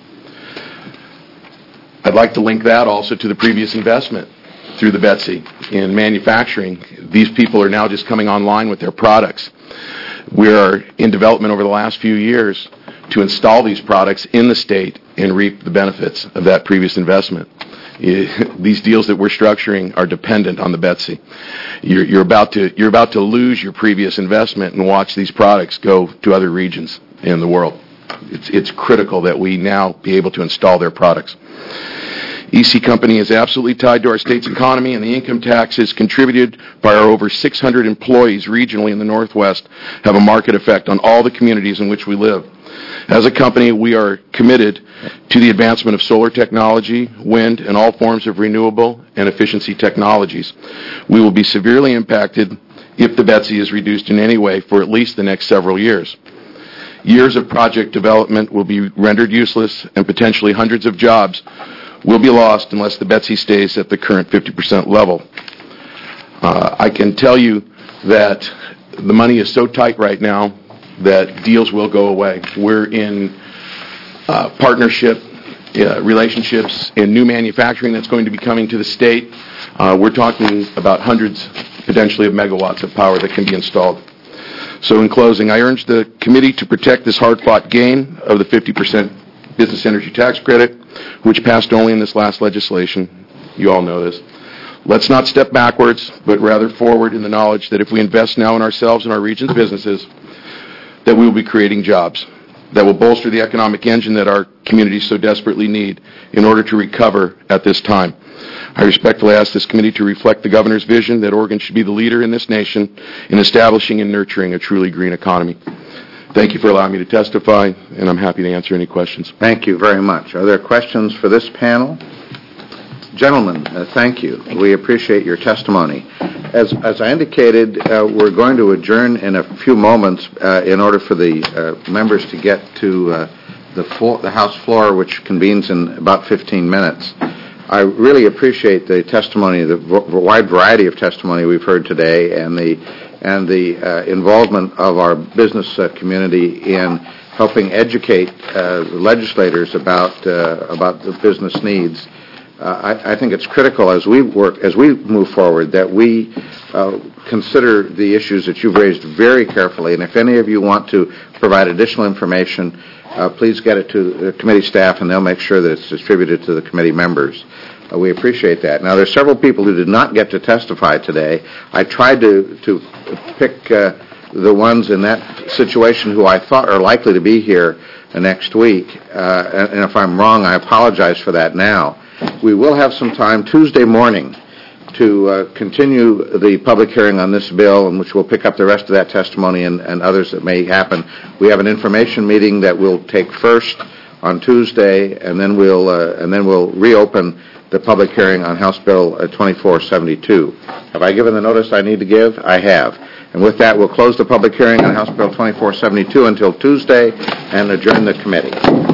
I'd like to link that also to the previous investment through the Betsy in manufacturing. These people are now just coming online with their products. We are in development over the last few years to install these products in the state and reap the benefits of that previous investment. these deals that we're structuring are dependent on the Betsy. You're, you're about to you're about to lose your previous investment and watch these products go to other regions in the world. It's it's critical that we now be able to install their products. E C Company is absolutely tied to our state's economy, and the income taxes contributed by our over six hundred employees regionally in the Northwest have a market effect on all the communities in which we live. As a company, we are committed to the advancement of solar technology, wind, and all forms of renewable and efficiency technologies. We will be severely impacted if the Betsy is reduced in any way for at least the next several years. Years of project development will be rendered useless, and potentially hundreds of jobs will be lost unless the Betsy stays at the current fifty percent level. Uh, I can tell you that the money is so tight right now that deals will go away. We're in uh, partnership uh, relationships in new manufacturing that's going to be coming to the state. Uh, we're talking about hundreds, potentially, of megawatts of power that can be installed. So in closing, I urge the committee to protect this hard-fought gain of the fifty percent business energy tax credit, which passed only in this last legislation. You all know this. Let's not step backwards, but rather forward in the knowledge that if we invest now in ourselves and our region's businesses, that we will be creating jobs that will bolster the economic engine that our communities so desperately need in order to recover at this time. I respectfully ask this committee to reflect the governor's vision that Oregon should be the leader in this nation in establishing and nurturing a truly green economy. Thank you for allowing me to testify, and I'm happy to answer any questions. Thank you very much. Are there questions for this panel? Gentlemen, uh, thank you. Thank we you. appreciate your testimony. As, as I indicated, uh, we're going to adjourn in a few moments uh, in order for the uh, members to get to uh, the, floor, the House floor, which convenes in about fifteen minutes. I really appreciate the testimony, the v- wide variety of testimony we've heard today, and the and the uh, involvement of our business uh, community in helping educate uh, legislators about uh, about the business needs. Uh, I, I think it's critical as we work, as we move forward, that we uh, consider the issues that you've raised very carefully. And if any of you want to provide additional information, uh, please get it to the committee staff, and they'll make sure that it's distributed to the committee members. Uh, we appreciate that. Now, there's several people who did not get to testify today. I tried to to pick uh, the ones in that situation who I thought are likely to be here uh, next week. Uh, and, and if I'm wrong, I apologize for that now. We will have some time Tuesday morning to uh, continue the public hearing on this bill, in which we'll pick up the rest of that testimony and, and others that may happen. We have an information meeting that we'll take first on Tuesday, and then we'll uh, and then we'll reopen the public hearing on House Bill uh, twenty-four seventy-two. Have I given the notice I need to give? I have. And with that, we'll close the public hearing on House Bill twenty-four seventy-two until Tuesday and adjourn the committee.